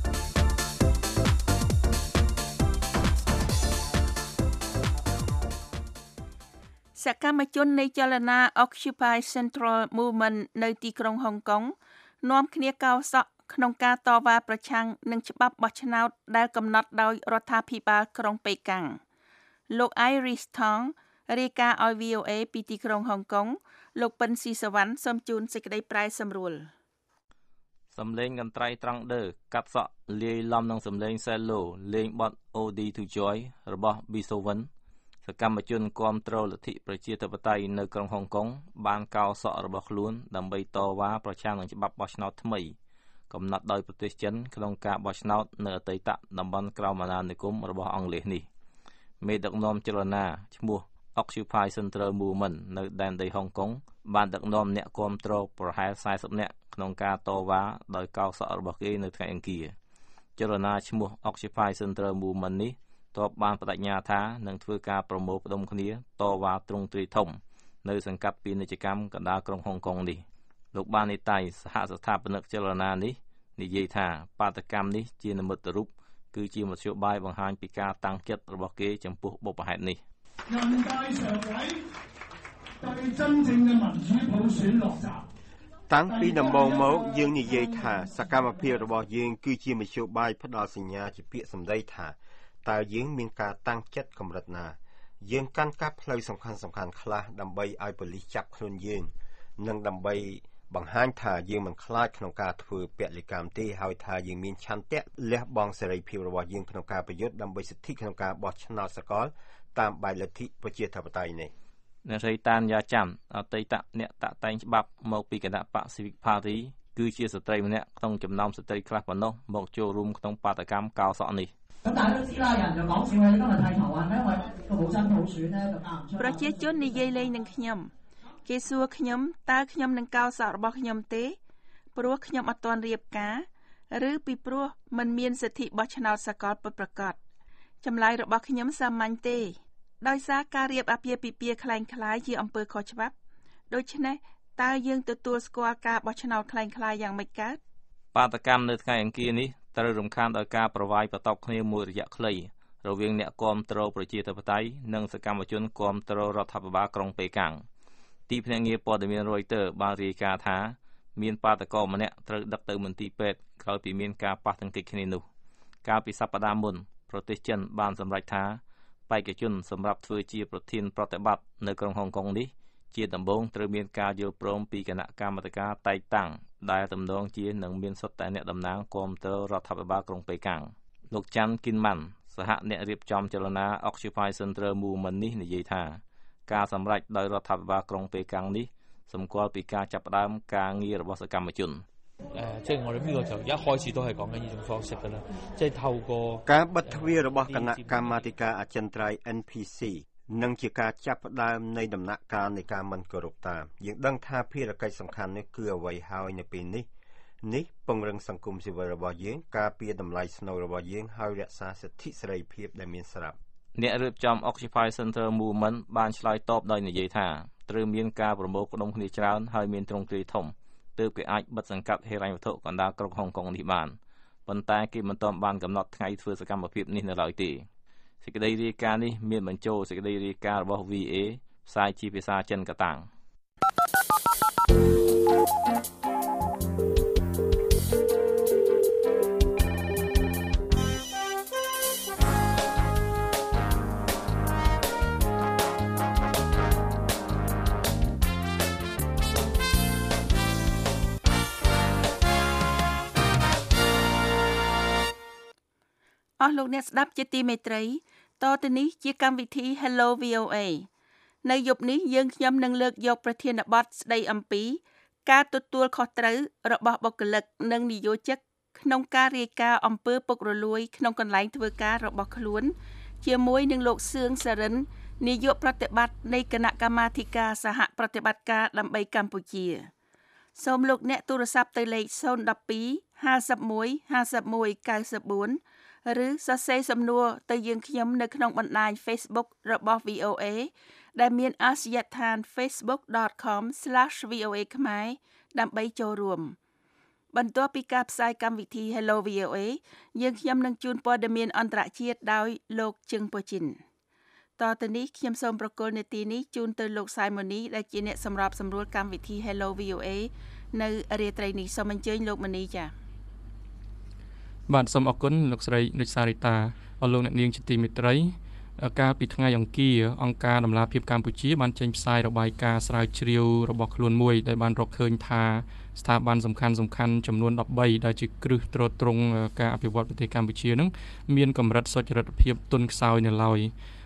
សកម្មជននៃចលនា Occupy Central Movement នៅទីក្រុងហុងកុងនាំគ្នាកោរសក់ក្នុងការតវ៉ាប្រឆាំងនឹងច្បាប់បោះឆ្នោតដែលកំណត់ដោយរដ្ឋាភិបាលក្រុងប៉េកាំងលោក Iris Tong រាយការណ៍ឲ្យ វី អូ เอ ពីទីក្រុងហុងកុងលោកប៉ិនស៊ីសវណ្ណសូមជូនសេចក្តីប្រែសម្រួលសំឡេងកន្ត្រៃត្រង់ដឺកាត់សក់លាយឡំនឹងសំឡេងសែឡូលេងបទ Ode to Joy របស់ Beethoven សកម្មជនគាំទ្រលទ្ធិប្រជាធិបតេយ្យនៅក្រុងហុងកុងបានកោរសក់របស់ខ្លួនដើម្បីតវ៉ាប្រឆាំងនឹងច្បាប់បោះឆ្នោតថ្មីកំណត់ដោយប្រទេសចិនក្នុងការបោះឆ្នោតនៅអតីតតំបន់ក្រៅអាណានិគមរបស់អង់គ្លេសនេះមេដឹកនាំចលនាឈ្មោះ Occupy Central Movement នៅដែនដីហុងកុងបានដឹកនាំអ្នកគាំទ្រប្រហែលสี่สิบនាក់ក្នុងការតវ៉ាដោយកោរសក់របស់គេនៅថ្ងៃអង្គារចលនាឈ្មោះ Occupy Central Movement នេះទើបបានបដិញ្ញាថានឹងធ្វើការប្រមូលផ្ដុំគ្នាតវ៉ាទ្រង់ទ្រាយធំនៅសង្កាត់ពាណិជ្ជកម្មកណ្ដាលក្រុងហុងកុងនេះលោកបាននិយាយសហស្ថាបនិកចលនានេះនិយាយថាបាតកម្មនេះជានិមិត្តរូបគឺជាមធ្យោបាយបង្ហាញពីការតាំងចិត្តរបស់គេចំពោះបុព្វហេតុនេះតាំងពីដំបូងមកយើងនិយាយថាសកម្មភាពរបស់យើងគឺជាមធ្យោបាយផ្ដល់សញ្ញាជាពាក្យសម្ដីថាតើយើងមានការតាំងចិត្តកម្រិតណាយើងកាន់កាប់ផ្លូវសំខាន់សំខាន់ខ្លះដើម្បីឲ្យប៉ូលីសចាប់ខ្លួនយើងនិងដើម្បីបង្ហាញថាយើងមិនខ្លាចក្នុងការធ្វើពលិកម្មទេហើយថាយើងមានឆន្ទៈលះបង់សេរីភាពរបស់យើងក្នុងការប្រយុទ្ធដើម្បីសិទ្ធិក្នុងការបោះឆ្នោតសកលតាមបែបលទ្ធិប្រជាធិបតេយ្យនេះអ្នករីតានយ៉ាចាំអតីតអ្នកតាក់តែងច្បាប់មកពីគណៈបក Civic Party គឺជាស្ត្រីម្នាក់ក្នុងចំណោមស្ត្រីខ្លះប៉ុណ្ណោះមកចូលរួមក្នុងបាតកម្មកោរសក់នេះប្រជាជននិយាយលេងនឹងខ្ញុំគេសួរខ្ញុំតើខ្ញុំនឹងកោរសក់របស់ខ្ញុំទេព្រោះខ្ញុំអត់ទាន់រៀបការឬពីព្រោះมันមានសិទ្ធិបោះឆ្នោតសកលពិតប្រាកដចម្លើយរបស់ខ្ញុំសាមញ្ញទេដោយសារការរៀបអាពាហ៍ពិពាហ៍คล้ายៗជាអំពើខុសច្បាប់ដូច្នេះតើយើងទទួលស្គាល់ការបោះឆ្នោតคล้ายៗយ៉ាងម៉េចកើតបាតកម្មនៅថ្ងៃអង្គារនេះត្រូវរំខានដោយការប្រវាយបន្ទប់គ្នាមួយរយៈខ្លីរវាងអ្នកគាំទ្រប្រជាធិបតេយ្យនិងសកម្មជនគាំទ្ររដ្ឋាភិបាលក្រុងប៉េកាំងទីភ្នាក់ងារព័ត៌មាន Reuters បានរាយការណ៍ថាមានបាតកម្នាក់ត្រូវដឹកទៅមន្ទីរពេទ្យក្រោយពីមានការប៉ះទង្គិចគ្នានោះកាលពីសប្តាហ៍មុនប្រទេសចិនបានសម្រេចថាបេក្ខជនសម្រាប់ធ្វើជាប្រធានប្រតិបត្តិនៅក្រុងហុងកុងនេះជាដំបូងត្រូវមានការយល់ព្រមពីគណៈកម្មាធិការតែងតាំងដែលទំនងជានឹងមានសុទ្ធតែអ្នកតំណាងគាំទ្ររដ្ឋាភិបាលក្រុងប៉េកាំងលោកចាន់គីនម៉ាន់សហអ្នករៀបចំចលនា Occupy Central Movement នេះនិយាយថាការសម្រេចដោយរដ្ឋាភិបាលក្រុងប៉េកាំងនេះសម្គាល់ពីការចាប់ផ្ដើមការងាររបស់សកម្មជន誒，即係我哋呢個就一開始都係講緊呢種方式㗎啦，即係透過ការបិទទ្វាររបស់គណៈកម្មាធិការអចិន្ត្រៃយ៍ N P C និងជាការចាប់ផ្ដើមនៃដំណាក់កាលនៃការមិនគោរពតាមយើងដឹងថាភារកិច្ចសំខាន់នេះគឺអ្វីហើយនៅពេលនេះនេះពង្រឹងសង្គមស៊ីវិលរបស់យើងការពារតម្លៃស្នូលរបស់យើងហើយរក្សាសិទ្ធិសេរីភាពដែលមានស្រាប់អ្នករៀបចំ Occupy Central Movement បានឆ្លើយតបដោយនិយាយថាត្រូវមានការប្រមូលផ្ដុំគ្នាច្រើនហើយមានទ្រង់ទ្រាយធំទើបគេអាចបិទសង្កាត់ហិរញ្ញវត្ថុកណ្ដាលក្រុងហុងកុងនេះបានប៉ុន្តែគេមិនទាន់បានកំណត់ថ្ងៃធ្វើសកម្មភាពនេះនៅឡើយទេសេចក្តីរាយការណ៍នេះមានបញ្ចូលសេចក្តីរាយការណ៍របស់ V A ផ្សាយជាភាសាចិនកតាំងអស់លោកអ្នកស្ដាប់ជាទីមេត្រីតទៅនេះជាកម្មវិធី Hello វី អូ เอ នៅយប់នេះយើងខ្ញុំនឹងលើកយកប្រធានបទស្ដីអំពីការទទួលខុសត្រូវរបស់បុគ្គលិកនិងនិយោជិកក្នុងការរាយការណ៍អំពើពុករលួយក្នុងកន្លែងធ្វើការរបស់ខ្លួនជាមួយនឹងលោកសឿងសារិននាយកប្រតិបត្តិនៃគណៈកម្មាធិការសហប្រតិបត្តិការដើម្បីកម្ពុជាសូមលោកអ្នកទូរស័ព្ទទៅលេខศูนย์ หนึ่ง สอง ห้า หนึ่ง หนึ่ง ห้า หนึ่ง เก้า สี่ឬសរសេរសំណួរទៅយើងខ្ញុំនៅក្នុងបណ្ដាញ Facebook របស់ វី អូ เอ ដែលមានអាសយដ្ឋាន facebook dot com slash v o a ខ្មែរដើម្បីចូលរួមបន្ទាប់ពីការផ្សាយកម្មវិធី Hello វី អូ เอ យើងខ្ញុំនឹងជូនព័ត៌មានអន្តរជាតិដោយលោកជឹងពូជីនតទៅនេះខ្ញុំសូមប្រកល់នាទីនេះជូនទៅលោកសាយម៉ូនីដែលជាអ្នកសម្របសម្រួលកម្មវិធី Hello វី អូ เอ នៅរាត្រីនេះសូមអញ្ជើញលោកម៉ូនីចា៎បាទសូមអរគុណលោកស្រីនុចសារីតាអរលោកអ្នកនាងជាទីមេត្រីកាលពីថ្ងៃអង្គារអង្គការដំណាភិបកម្ពុជាបានចេញផ្សាយរបាយការណ៍ស្រាវជ្រាវរបស់ខ្លួនមួយដែលបានរកឃើញថាស្ថាប័នសំខាន់សំខាន់ចំនួនដប់បីដែលជាគ្រឹះទ្រទ្រង់ការអភិវឌ្ឍប្រទេសកម្ពុជានឹងមានកម្រិតសុចរិតភាពទន់ខ្សោយនៅឡើយ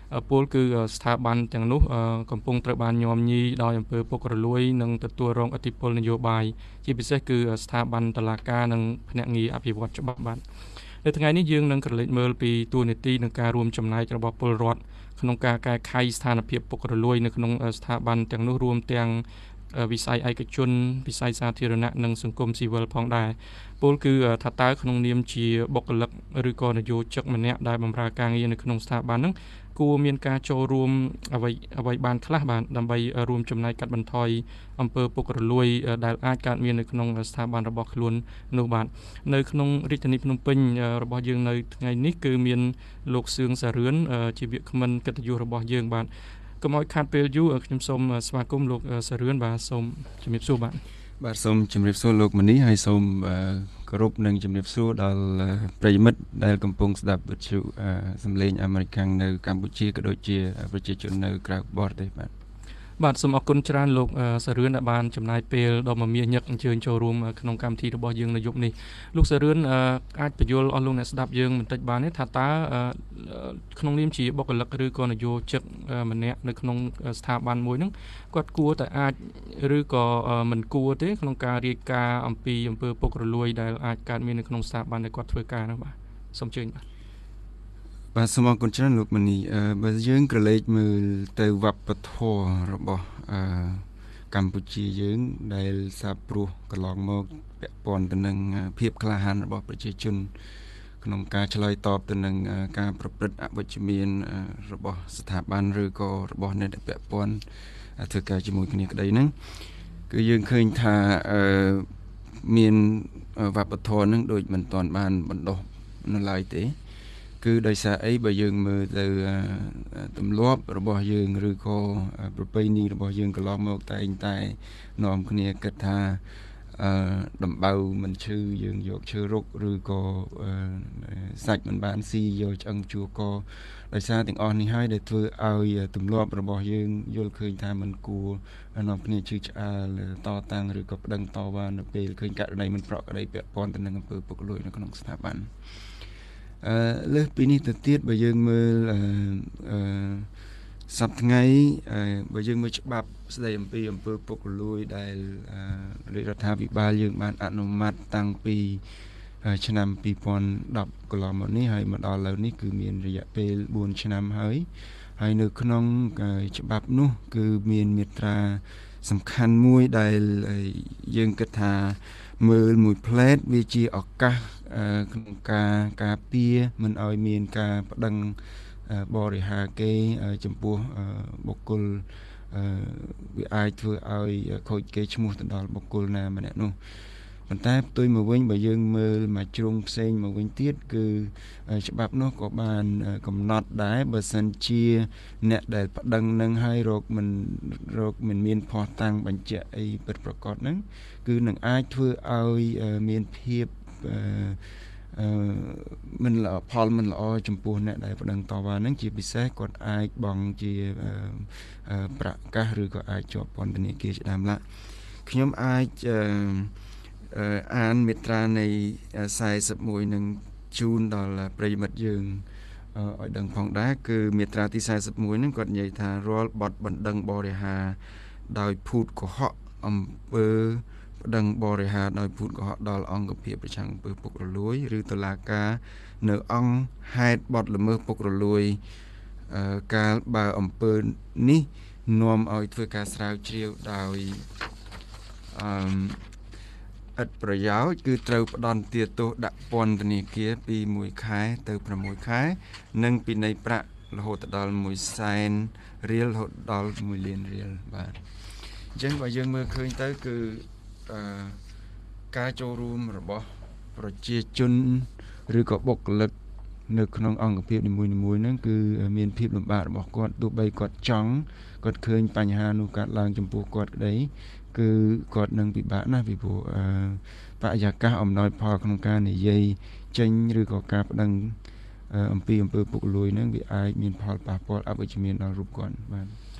ពលគឺស្ថាប័នទាំងនោះកំពុងត្រូវបានញោមញីដោយអំពើពុករលួយនិងទទួលរងឥទ្ធិពលនយោបាយជាពិសេសគឺស្ថាប័នតុលាការនិងភ្នាក់ងារអភិវឌ្ឍច្បាប់បាទនៅថ្ងៃនេះយើងនឹងក្រឡេកមើលពីតួនាទីនិងការរួមចំណែករបស់ពលរដ្ឋក្នុងការកែខៃស្ថានភាពពុករលួយនៅក្នុងស្ថាប័នទាំងនោះរួមទាំងវិស័យឯកជនវិស័យសាធារណៈនិងសង្គមស៊ីវិលផងដែរពលគឺថាតើក្នុងនាមជាបុគ្គលិកឬក៏នយោជិកម្នាក់ដែលបម្រើការងារនៅក្នុងស្ថាប័នហ្នឹងគួរមានការចូលរួមអ្វីអ្វីបានខ្លះបាទដើម្បីរួមចំណែកកាត់បន្ថយអំពើពុករលួយដែលអាចកើតមាននៅក្នុងស្ថាប័នរបស់ខ្លួននោះបាទនៅក្នុងរាជធានីភ្នំពេញរបស់យើងនៅថ្ងៃនេះគឺមានលោកសឿងសារឿនជាវាគ្មិនកិត្តិយសរបស់យើងបាទកុំឲ្យខាត់ពេលយូរខ្ញុំសូមស្វាគមន៍លោកសារឿនបាទសូមជំរាបសួរបាទបាទសូមជំរាបសួរលោកមនីហើយសូមគោរពនិងជំរាបសួរដល់ប្រិយមិត្តដែលកំពុងស្ដាប់វិទ្យុសម្លេងអាមេរិកនៅកម្ពុជាក៏ដូចជាប្រជាជននៅក្រៅបរទេសបាទបាទសូមអរគុណច្រើនលោកសារឿនដែលបានចំណាយពេលដ៏មមាញឹកអញ្ជើញចូលរួមក្នុងកម្មវិធីរបស់យើងនៅយប់នេះលោកសារឿនអាចបញ្យល់អស់លោកអ្នកស្ដាប់យើងបន្តិចបានទេថាតើក្នុងនាមជាបុគ្គលិកឬក៏នយោជិកម្នាក់នៅក្នុងស្ថាប័នមួយហ្នឹងគាត់គួរតែអាចឬក៏មិនគួរទេក្នុងការរាយការណ៍អំពីអំពើពុករលួយដែលអាចកើតមាននៅក្នុងស្ថាប័នដែលគាត់ធ្វើការនោះបាទសូមអញ្ជើញបាទបាទសូមអរគុណច្រើនលោកមនីបើយើងក្រឡេកមើលទៅវប្បធម៌របស់កម្ពុជាយើងដែលសាបព្រោះកន្លងមកពាក់ព័ន្ធទៅនឹងភាពក្លាហានរបស់ប្រជាជនក្នុងការឆ្លើយតបទៅនឹងការប្រព្រឹត្តអវិជ្ជមានរបស់ស្ថាប័នឬក៏របស់អ្នកដែលពាក់ព័ន្ធធ្វើការជាមួយគ្នាក្តីហ្នឹងគឺយើងឃើញថាមានវប្បធម៌ហ្នឹងដូចមិនទាន់បានបណ្ដុះនៅឡើយទេគឺដោយសារអីបើយើងមើលទៅទម្លាប់របស់យើងឬក៏ប្រពៃណីរបស់យើងកន្លងមកតែងតែនាំគ្នាគិតថាអឺដំបៅមិនឈឺយើងយកឈើរុកឬក៏សាច់មិនបានស៊ីយកឆ្អឹងជួកដោយសារទាំងអស់នេះហើយដែលធ្វើឲ្យទម្លាប់របស់យើងយល់ឃើញថាมันគួរនាំគ្នាឈឺឆ្អាលតតាំងឬក៏ប្តឹងតវ៉ានៅពេលឃើញករណីមិនប្រក្រតីពាក់ព័ន្ធទៅនឹងអំពើពុករលួយនៅក្នុងស្ថាប័នអឺលើសពីនេះទៅទៀតបើយើងមើលអឺអឺសប្តាហ៍ថ្ងៃអឺបើយើងមើលច្បាប់ស្តីអំពីអំពើពុករលួយដែលរាជរដ្ឋាភិបាលយើងបានអនុម័តតាំងពីឆ្នាំពីរពាន់ដប់កន្លងមកនេះហើយមកដល់ឥឡូវនេះគឺមានរយៈពេលបួនឆ្នាំហើយហើយនៅក្នុងច្បាប់នោះគឺមានមាត្រាសំខាន់មួយដែលយើងគិតថាមើលមួយផ្លែតវាជាឱកាសក្នុងការការពារមិនឲ្យមានការប្តឹងបរិហាគេចំពោះបុគ្គលវាអាចធ្វើឲ្យខូចកេរ្តិ៍ឈ្មោះទៅដល់បុគ្គលណាម្នាក់នោះប៉ុន្តែផ្ទុយមកវិញបើយើងមើលមួយជ្រុងផ្សេងមកវិញទៀតគឺច្បាប់នោះក៏បានកំណត់ដែរបើសិនជាអ្នកដែលប្តឹងនឹងឲ្យរកមិនរកមិនមានភស្តុតាងបញ្ជាក់អីពិតប្រាកដហ្នឹងគឺនឹងអាចធ្វើឲ្យមានភាពអឺអឺមិនល្អផលមិនល្អចំពោះអ្នកដែលប្តឹងតវ៉ាហ្នឹងជាពិសេសគាត់អាចបង់ជាប្រកាសឬក៏អាចជាប់ពន្ធនាគារជាដើមឡាខ្ញុំអាចអឺអានមាត្រានៃខ្សែសិបមួយនឹងជូនដល់ប្រិយមិត្តយើងឲ្យដឹងផងដែរគឺមាត្រាទីខ្សែសិបមួយហ្នឹងគាត់និយាយថារាល់បទបណ្ដឹងបរិហាដោយភូតកុហកអំពើប្តឹងបរិហាដោយភូតកុហកដល់អង្គភាពប្រឆាំងអំពើពុករលួយឬតុលាការនៅអង្គហេតុបទល្មើសពុករលួយកាលបើអំពើនេះនាំឲ្យធ្វើការស្រាវជ្រាវដោយអឺឥតប្រយោជន៍គឺត្រូវផ្ដន្ទាទោសដាក់ពន្ធនាគារពីមួយខែទៅប្រាំមួយខែនិងពិន័យប្រាក់រហូតដល់មួយសែនរៀលរហូតដល់មួយលានរៀលបាទអញ្ចឹងបើយើងមើលឃើញទៅគឺអឺការចូលរួមរបស់ប្រជាជនឬក៏បុគ្គលិកនៅក្នុងអង្គភាពនីមួយៗហ្នឹងគឺមានភាពលំបាករបស់គាត់ទោះបីគាត់ចង់គាត់ឃើញបញ្ហានោះកើតឡើងចំពោះគាត់ក្តីគឺគាត់នឹងពិបាកណាស់ពីព្រោះអឺបរិយាកាសអំណោយផលក្នុងការនិយាយចេញឬក៏ការប្តឹងអំពីអំពើពុករលួយហ្នឹងវាអាចមានផលប៉ះពាល់អវិជ្ជមានដល់រូបគាត់បាទ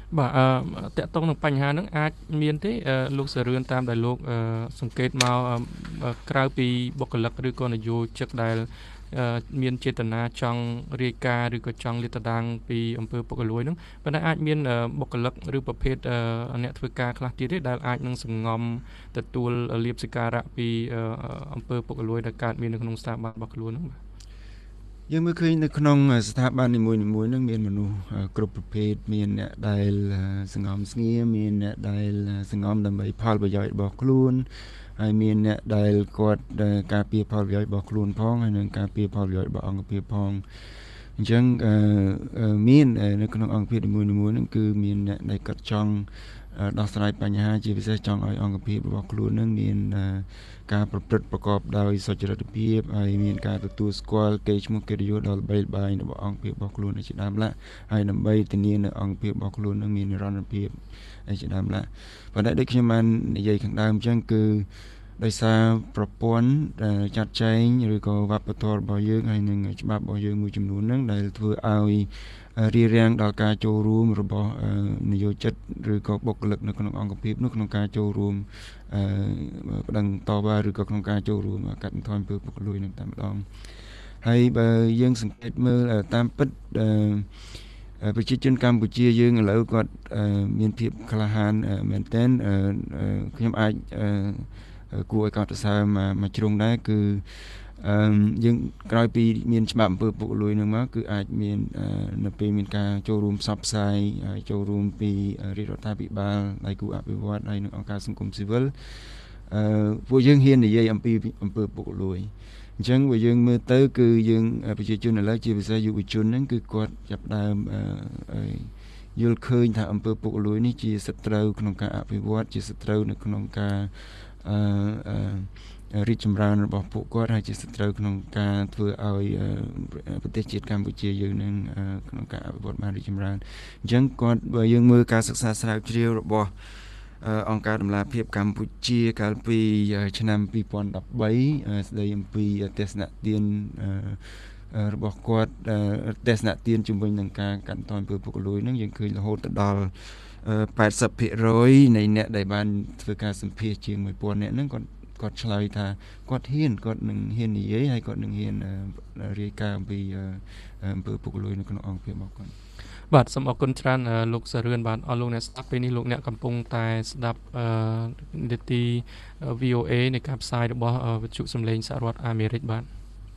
បាទអឺតកតងនឹងបញ្ហាហ្នឹងអាចមានទេលោកសរឿនតាមដែលលោកសង្កេតមកក្រៅពីបុគ្គលិកឬក៏នយោជិកដែលមានចេតនាចង់រាយការណ៍ឬក៏ចង់លាតត្រដាងពីអំពើពុករលួយហ្នឹងប៉ុន្តែអាចមានបុគ្គលិកឬប្រភេទអ្នកធ្វើការខ្លះទៀតទេដែលអាចនឹងសង្ងំទទួលលៀបសក្ការៈពីអំពើពុករលួយដែលកើតមាននៅក្នុងស្ថាប័នរបស់ខ្លួនហ្នឹងបាទយើងមើលឃើញនៅក្នុងស្ថាប័ននីមួយៗហ្នឹងមានមនុស្សគ្រប់ប្រភេទមានអ្នកដែលសង្ងំស្ងៀមមានអ្នកដែលសង្ងំដើម្បីផលប្រយោជន៍របស់ខ្លួនហើយមានអ្នកដែលគាត់ការពារផលប្រយោជន៍របស់ខ្លួនផងហើយនឹងការពារផលប្រយោជន៍របស់អង្គភាពផងអញ្ចឹងមាននៅក្នុងអង្គភាពនីមួយៗហ្នឹងគឺមានអ្នកដែលគាត់ចង់ដោះស្រាយបញ្ហាជាពិសេសចង់ឲ្យអង្គភាពរបស់ខ្លួននឹងមានការប្រព្រឹត្តប្រកបដោយសុចរិតភាពហើយមានការទទួលស្គាល់កេរ្តិ៍ឈ្មោះកិត្តិយសដល់ល្បីល្បាញរបស់អង្គភាពរបស់ខ្លួនជាដើមឡាហើយដើម្បីធានានៅអង្គភាពរបស់ខ្លួននឹងមាននិរន្តរភាពហើយជាដើមឡាប៉ុន្តែដូចខ្ញុំបាននិយាយខាងដើមអញ្ចឹងគឺដោយសារប្រព័ន្ធចាត់ចែងឬក៏វប្បធម៌របស់យើងហើយនឹងច្បាប់របស់យើងមួយចំនួនហ្នឹងដែលធ្វើឲ្យរារាំងដល់ការចូលរួមរបស់នយោជិតឬក៏បុគ្គលិកនៅក្នុងអង្គភាពនោះក្នុងការចូលរួមប្តឹងតវ៉ាឬក៏ក្នុងការចូលរួមកាត់បន្ថយអំពើពុករលួយនឹងតែម្ដងហើយបើយើងសង្កេតមើលតាមពិតប្រជាជនកម្ពុជាយើងឥឡូវគាត់មានភាពក្លាហានមែនទែនខ្ញុំអាចគួរឲ្យកោតសរសើរមួយជ្រុងដែរគឺអឺយើងក្រោយពីមានច្បាប់អំពើពុករលួយនឹងមកគឺអាចមាននៅពេលមានការចូលរួមផ្សព្វផ្សាយចូលរួមពីរាជរដ្ឋាភិបាលដៃគូអភិវឌ្ឍហើយនិងអង្គការសង្គមស៊ីវិលអឺពួកយើងហ៊ាននិយាយអំពីអំពើពុករលួយអញ្ចឹងបើយើងមើលទៅគឺយើងប្រជាជនឥឡូវជាពិសេសយុវជនហ្នឹងគឺគាត់ចាប់ដើមអឺយល់ឃើញថាអំពើពុករលួយនេះជាសត្រូវក្នុងការអភិវឌ្ឍជាសត្រូវនៅក្នុងការអឺរីកចម្រើនរបស់ពួកគាត់ហើយជាសត្រូវក្នុងការធ្វើឲ្យប្រទេសជាតិកម្ពុជាយើងនឹងក្នុងការអភិវឌ្ឍបានរីកចម្រើនអញ្ចឹងគាត់បើយើងមើលការសិក្សាស្រាវជ្រាវរបស់អង្គការដំណាភៀបកម្ពុជាកាលពីឆ្នាំពីរពាន់ដប់បីស្ដីអំពីទស្សនៈទានរបស់គាត់ទស្សនៈទានជំវិញនឹងការកាត់បន្ថយអំពើពុករលួយហ្នឹងយើងឃើញរហូតដល់八十ភាគរយនៃអ្នកដែលបានធ្វើការសម្ភាសជាងមួយពាន់អ្នកហ្នឹងគាត់គាត់ឆ្លើយថាគាត់ហ៊ានគាត់នឹងហ៊ាននិយាយហើយគាត់នឹងហ៊ានរាយការណ៍អំពីអំពើពុករលួយនៅក្នុងអង្គភាពរបស់គាត់បាទសូមអរគុណច្រើនលោកសរឿនបាទអរលោកអ្នកស្ដាប់ពេលនេះលោកអ្នកកំពុងតែស្ដាប់នីតិ វី អូ เอ នៃការផ្សាយរបស់វិទ្យុសំឡេងសហរដ្ឋអាមេរិកបាទ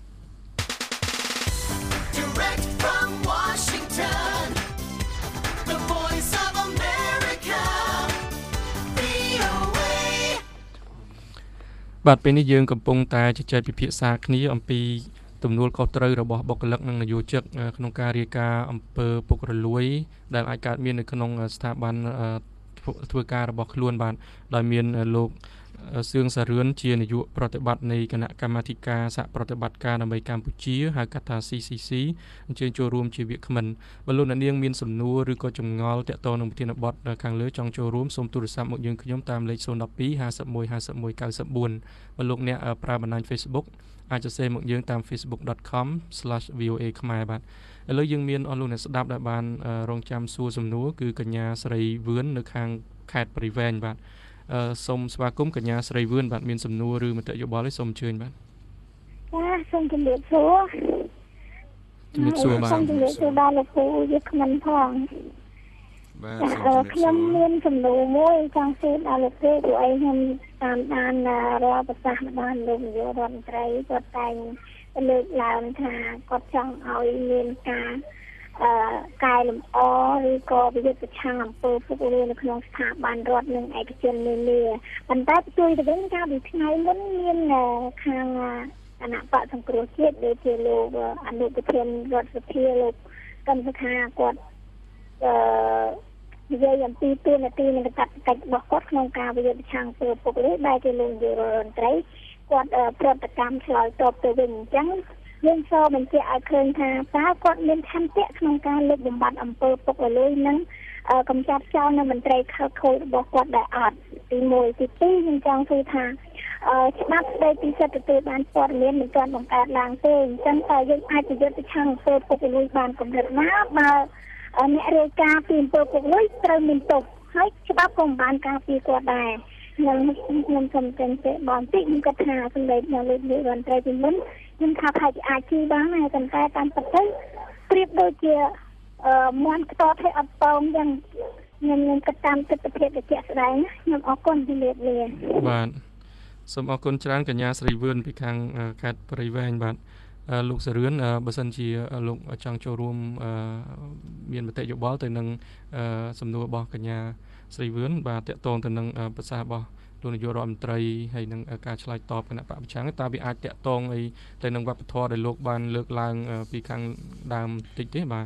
បាទពេលនេះយើងកំពុងតែជជែកពិភាក្សាគ្នាអំពីទំនួលខុសត្រូវរបស់បុគ្គលិកនិងនយោជិកក្នុងការរាយការណ៍អំពើពុករលួយដែលអាចកើតមាននៅក្នុងស្ថាប័នធ្វើការរបស់ខ្លួនបាទដោយមានលោកសឿងសារឿនជានាយកប្រតិបត្តិនៃគណៈកម្មាធិការសហប្រតិបត្តិការដើម្បីកម្ពុជាហៅកាត់ថា ซี ซี ซี អញ្ជើញចូលរួមជាវាគ្មិនបើលោកអ្នកនាងមានសំណួរឬក៏ចម្ងល់ទាក់ទងនឹងប្រធានបទខាងលើចង់ចូលរួមសូមទូរស័ព្ទមកយើងខ្ញុំតាមលេខศูนย์ หนึ่ง สอง ห้า หนึ่ง ห้า หนึ่ง เก้า สี่បើលោកអ្នកប្រើបណ្ដាញ Facebook អាចសរសេរមកយើងតាម facebook dot com slash v o a ខ្មែរបាទឥឡូវយើងមានអស់លោកអ្នកស្ដាប់ដែលបានរងចាំសួរសំណួរគឺកញ្ញាស្រីវឿននៅខាងខេត្តព្រៃវែងបាទអឺសូមស្វាគមន៍កញ្ញាស្រីវឿនបាទមានសំណួរឬមតិយោបល់ទេសូមអញ្ជើញបាទចាសូមជម្រាបសួរជំរាបសួរបាទសូមជម្រាបសួរដល់លោកគ្រូយុគមិនផងបាទខ្ញុំមានសំណួរមួយចង់សួរដល់លោកគ្រូព្រោះអីខ្ញុំតាមដានរាល់ប្រសាសន៍របស់លោកនាយករដ្ឋមន្ត្រីគាត់តែងលើកឡើងថាគាត់ចង់ឲ្យមានការអឺកែលម្អឬក៏វិយុទ្ធប្រឆាំងអំពើពុករលួយនៅក្នុងស្ថាប័នរដ្ឋនិងឯកជននានាប៉ុន្តែជួយទៅវិញថាពីថ្ងៃមុនមានខាងគណៈបកសង្គ្រោះជាតិដូចជាលោកអនុប្រធានរដ្ឋសភាលោកកឹមសុខាគាត់អឺនិយាយអំពីទូនាទីនិងកាតព្វកិច្ចរបស់គាត់ក្នុងការវិយុទ្ធប្រឆាំងអំពើពុករលួយដែលជាលោកនាយករដ្ឋមន្ត្រីគាត់ប្រតិកម្មឆ្លើយតបទៅវិញអញ្ចឹងយើងសូមបញ្ជាក់ឲ្យឃើញថាតើគាត់មានឆន្ទៈក្នុងការលើកបំបត្តិអំពើពុករលួយនិងកំចាត់ចោលនៅមន្ត្រីខិលខូចរបស់គាត់ដែលអត់ទីមួយទីពីរខ្ញុំចង់សួរថាច្បាប់ស្ដីពីសិទ្ធិទទួលបានព័ត៌មានមិនទាន់បង្កើតឡើងទេអញ្ចឹងតើយើងអាចប្រយុទ្ធប្រឆាំងអំពើពុករលួយបានកម្រិតណាបើអ្នករាយការណ៍ពីអំពើពុករលួយត្រូវមានទោសហើយច្បាប់ក៏មិនបានការពារគាត់ដែរខ្ញុំខ្ញុំសូមចេញទៅបងតិចខ្ញុំគិតថាសម្លេងនៅលើនេះរដ្ឋត្រីពីមុនខ្ញុំថាប្រហែលជាអាចជួយបានដែរប៉ុន្តែតាមពិតទៅប្រៀបដូចជាអឺមន់ខ្ទតឲ្យអត់តងយ៉ាងខ្ញុំខ្ញុំគិតតាមទស្សនវិជ្ជាជាក់ស្ដែងណាខ្ញុំអរគុណជំរាបលាបាទសូមអរគុណច្រើនកញ្ញាស្រីវឿនពីខាងខេត្តព្រៃវែងបាទលោកសរឿនបើសិនជាលោកចង់ចូលរួមមានមតិយោបល់ទៅនឹងសំណួររបស់កញ្ញាស្រីវឿនបាទតកតងទៅនឹងប្រសាសន៍របស់លោកនាយករដ្ឋមន្ត្រីហើយនឹងការឆ្លើយតបគណៈបព្វប្រឆាំងតើវាអាចតកតងអីទៅនឹងវប្បធម៌ដែលលោកបានលើកឡើងពីខាងដើមតិចទេបាទ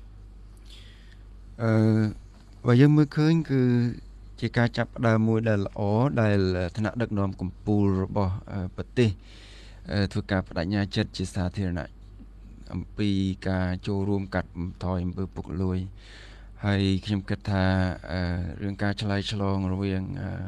អឺបើយើងមើលឃើញគឺជាការចាប់ផ្ដើមមួយដែលល្អដែលថ្នាក់ដឹកនាំកម្ពុជារបស់ប្រទេសធ្វើការបដិញ្ញាចិត្តជាសាធារណៈអំពីការចូលរួមកាត់បន្ថយអំពើពុករលួយហើយខ្ញុំគិតថារឿងការឆ្លើយឆ្លងរវាង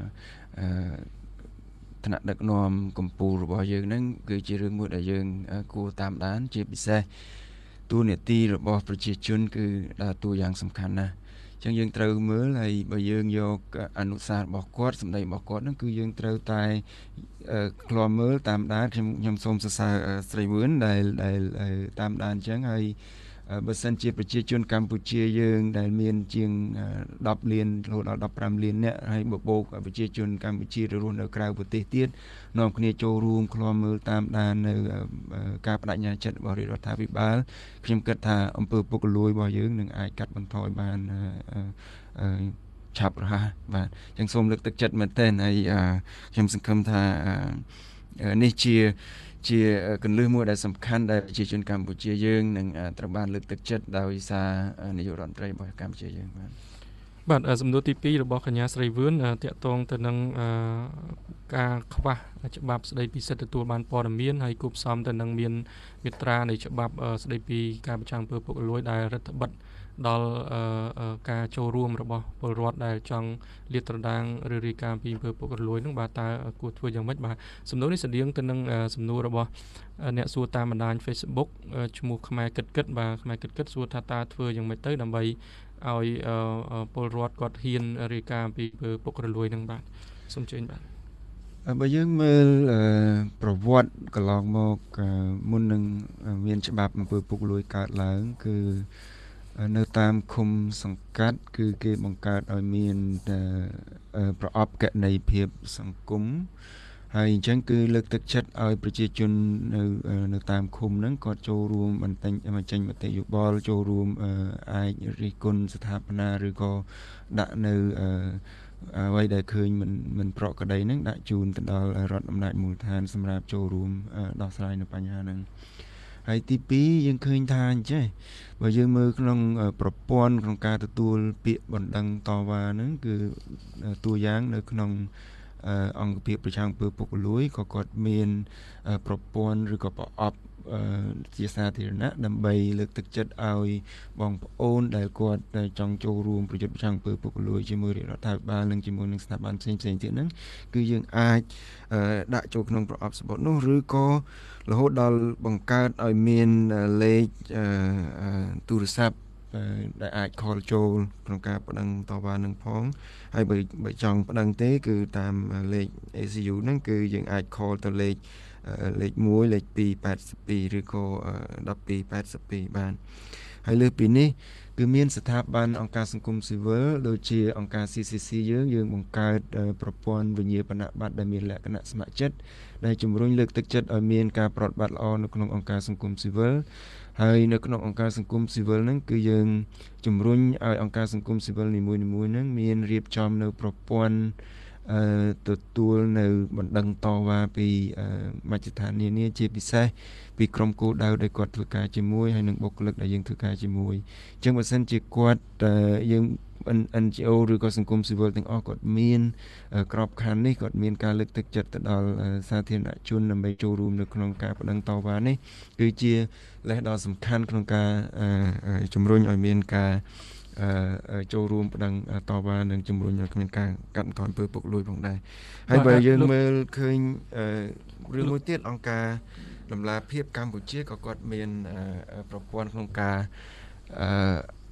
ថ្នាក់ដឹកនាំកម្ពុជារបស់យើងហ្នឹងគឺជារឿងមួយដែលយើងគួរតាមដានជាពិសេសទូនាទីរបស់ប្រជាជនគឺដើរតួយ៉ាងសំខាន់ណាស់ចឹងយើងត្រូវមើលហើយបើយើងយកអនុសាសន៍របស់គាត់សម្ដីរបស់គាត់ហ្នឹងគឺយើងត្រូវតែឃ្លាំមើលតាមដានខ្ញុំខ្ញុំសូមសរសើរស្រីវឿនដែលដែលតាមដានចឹងហើយបើសិនជាប្រជាជនកម្ពុជាយើងដែលមានជាងដប់លានរហូតដល់ដប់ប្រាំលាននាក់ហើយបបោកប្រជាជនកម្ពុជារស់នៅក្រៅប្រទេសទៀតនាំគ្នាចូលរួមឃ្លាំមើលតាមដាននៅការបដិញ្ញាចិត្តរបស់រដ្ឋាភិបាលខ្ញុំគិតថាអំពើពុករលួយរបស់យើងនឹងអាចកាត់បន្ថយបានឆាប់រហ័សបាទអញ្ចឹងសូមលើកទឹកចិត្តមែនទែនហើយខ្ញុំសង្ឃឹមថានេះជាជាកន្លឹះមួយដែលសំខាន់ដែលប្រជាជនកម្ពុជាយើងនឹងត្រូវបានលើកទឹកចិត្តដោយសារនាយករដ្ឋមន្ត្រីរបស់កម្ពុជាយើងបាទបាទសំណួរទីពីររបស់កញ្ញាស្រីវឿនតាក់ទងទៅនឹងការខ្វះច្បាប់ស្តីពីសិទ្ធិទទួលបានព័ត៌មានហើយគូផ្សំទៅនឹងមានមាត្រានៃច្បាប់ស្តីពីការប្រឆាំងអំពើពុករលួយដែលរដ្ឋបិទដល់ការចូលរួមរបស់ពលរដ្ឋដែលចង់លាតត្រដាងឬរាយការណ៍ពីអំពើពុករលួយនឹងបាទតើគួរធ្វើយ៉ាងម៉េចបាទសំណួរនេះស្តៀងទៅនឹងសំណួររបស់អ្នកសួរតាមបណ្ដាញ Facebook ឈ្មោះខ្មែរគិតគិតបាទខ្មែរគិតគិតសួរថាតើធ្វើយ៉ាងម៉េចទៅដើម្បីឲ្យពលរដ្ឋគាត់ហ៊ានរាយការណ៍ពីអំពើពុករលួយនឹងបាទសូមជឿបាទបើយើងមើលប្រវត្តិកន្លងមកមុននឹងមានច្បាប់អំពើពុករលួយកើតឡើងគឺនៅតាមឃុំសង្កាត់គឺគេបង្កើតឲ្យមានប្រអប់គណនេយ្យភាពសង្គមហើយអញ្ចឹងគឺលើកទឹកចិត្តឲ្យប្រជាជននៅនៅតាមឃុំហ្នឹងគាត់ចូលរួមបន្តែងចេញមតិយោបល់ចូលរួមអាចរិះគន់ស្ថាបនាឬក៏ដាក់នៅអ្វីដែលឃើញមិនមិនប្រក្រតីហ្នឹងដាក់ជូនទៅដល់រដ្ឋអំណាចមូលដ្ឋានសម្រាប់ចូលរួមដោះស្រាយនៅបញ្ហាហ្នឹងហើយទីពីរយើងឃើញថាអញ្ចេះបើយើងមើលក្នុងប្រព័ន្ធក្នុងការទទួលពាក្យបណ្ដឹងតវ៉ាហ្នឹងគឺតួយ៉ាងនៅក្នុងអង្គភាពប្រឆាំងអំពើពុករលួយក៏គាត់មានប្រព័ន្ធឬក៏ប្រអប់ជាសាធារណៈដើម្បីលើកទឹកចិត្តឲ្យបងប្អូនដែលគាត់ចង់ចូលរួមប្រយុទ្ធប្រឆាំងអំពើពុករលួយជាមួយរដ្ឋាភិបាលនិងជាមួយនឹងស្ថាប័នផ្សេងៗទៀតហ្នឹងគឺយើងអាចដាក់ចូលក្នុងប្រអប់សម្បត្តិនោះឬក៏រហូតដល់បង្កើតឲ្យមានលេខទូរស័ព្ទដែលអាច call ចូលក្នុងការប្តឹងតវ៉ានឹងផងហើយបើបើចង់ប្តឹងទេគឺតាមលេខ A C U ហ្នឹងគឺយើងអាច call ទៅលេខលេខមួយលេខពីរប៉ែតពីរឬក៏ដប់ពីរប៉ែតពីរបានហើយលើពីនេះគឺមានស្ថាប័នអង្គការសង្គមស៊ីវិលដូចជាអង្គការ C C C យើងយើងបង្កើតប្រព័ន្ធវិញ្ញាបនបត្រដែលមានលក្ខណៈស្ម័គ្រចិត្តដែលជំរុញលើកទឹកចិត្តឲ្យមានការប្រតិបត្តិល្អនៅក្នុងអង្គការសង្គមស៊ីវិលហើយនៅក្នុងអង្គការសង្គមស៊ីវិលហ្នឹងគឺយើងជំរុញឲ្យអង្គការសង្គមស៊ីវិលនីមួយៗហ្នឹងមានរៀបចំនៅប្រព័ន្ធអឺទទួលនៅបណ្ដឹងតវ៉ាពីមជ្ឈដ្ឋាននានាជាពិសេសពីក្រុមគោលដៅដែលគាត់ធ្វើការជាមួយហើយនឹងបុគ្គលិកដែលយើងធ្វើការជាមួយអញ្ចឹងបើសិនជាគាត់យើង N G O ឬក៏សង្គមស៊ីវិលទាំងអស់គាត់មានក្របខ័ណ្ឌនេះគាត់មានការលើកទឹកចិត្តទៅដល់សាធារណជនដើម្បីចូលរួមនៅក្នុងការប្តឹងតវ៉ានេះគឺជាលេសដ៏សំខាន់ក្នុងការជំរុញឲ្យមានការចូលរួមប្តឹងតវ៉ានិងជំរុញឲ្យមានការកាត់បន្ថយអំពើពុករលួយផងដែរហើយបើយើងមើលឃើញរឿងមួយទៀតអង្គការដំឡាភិបកម្ពុជាក៏គាត់មានប្រព័ន្ធក្នុងការ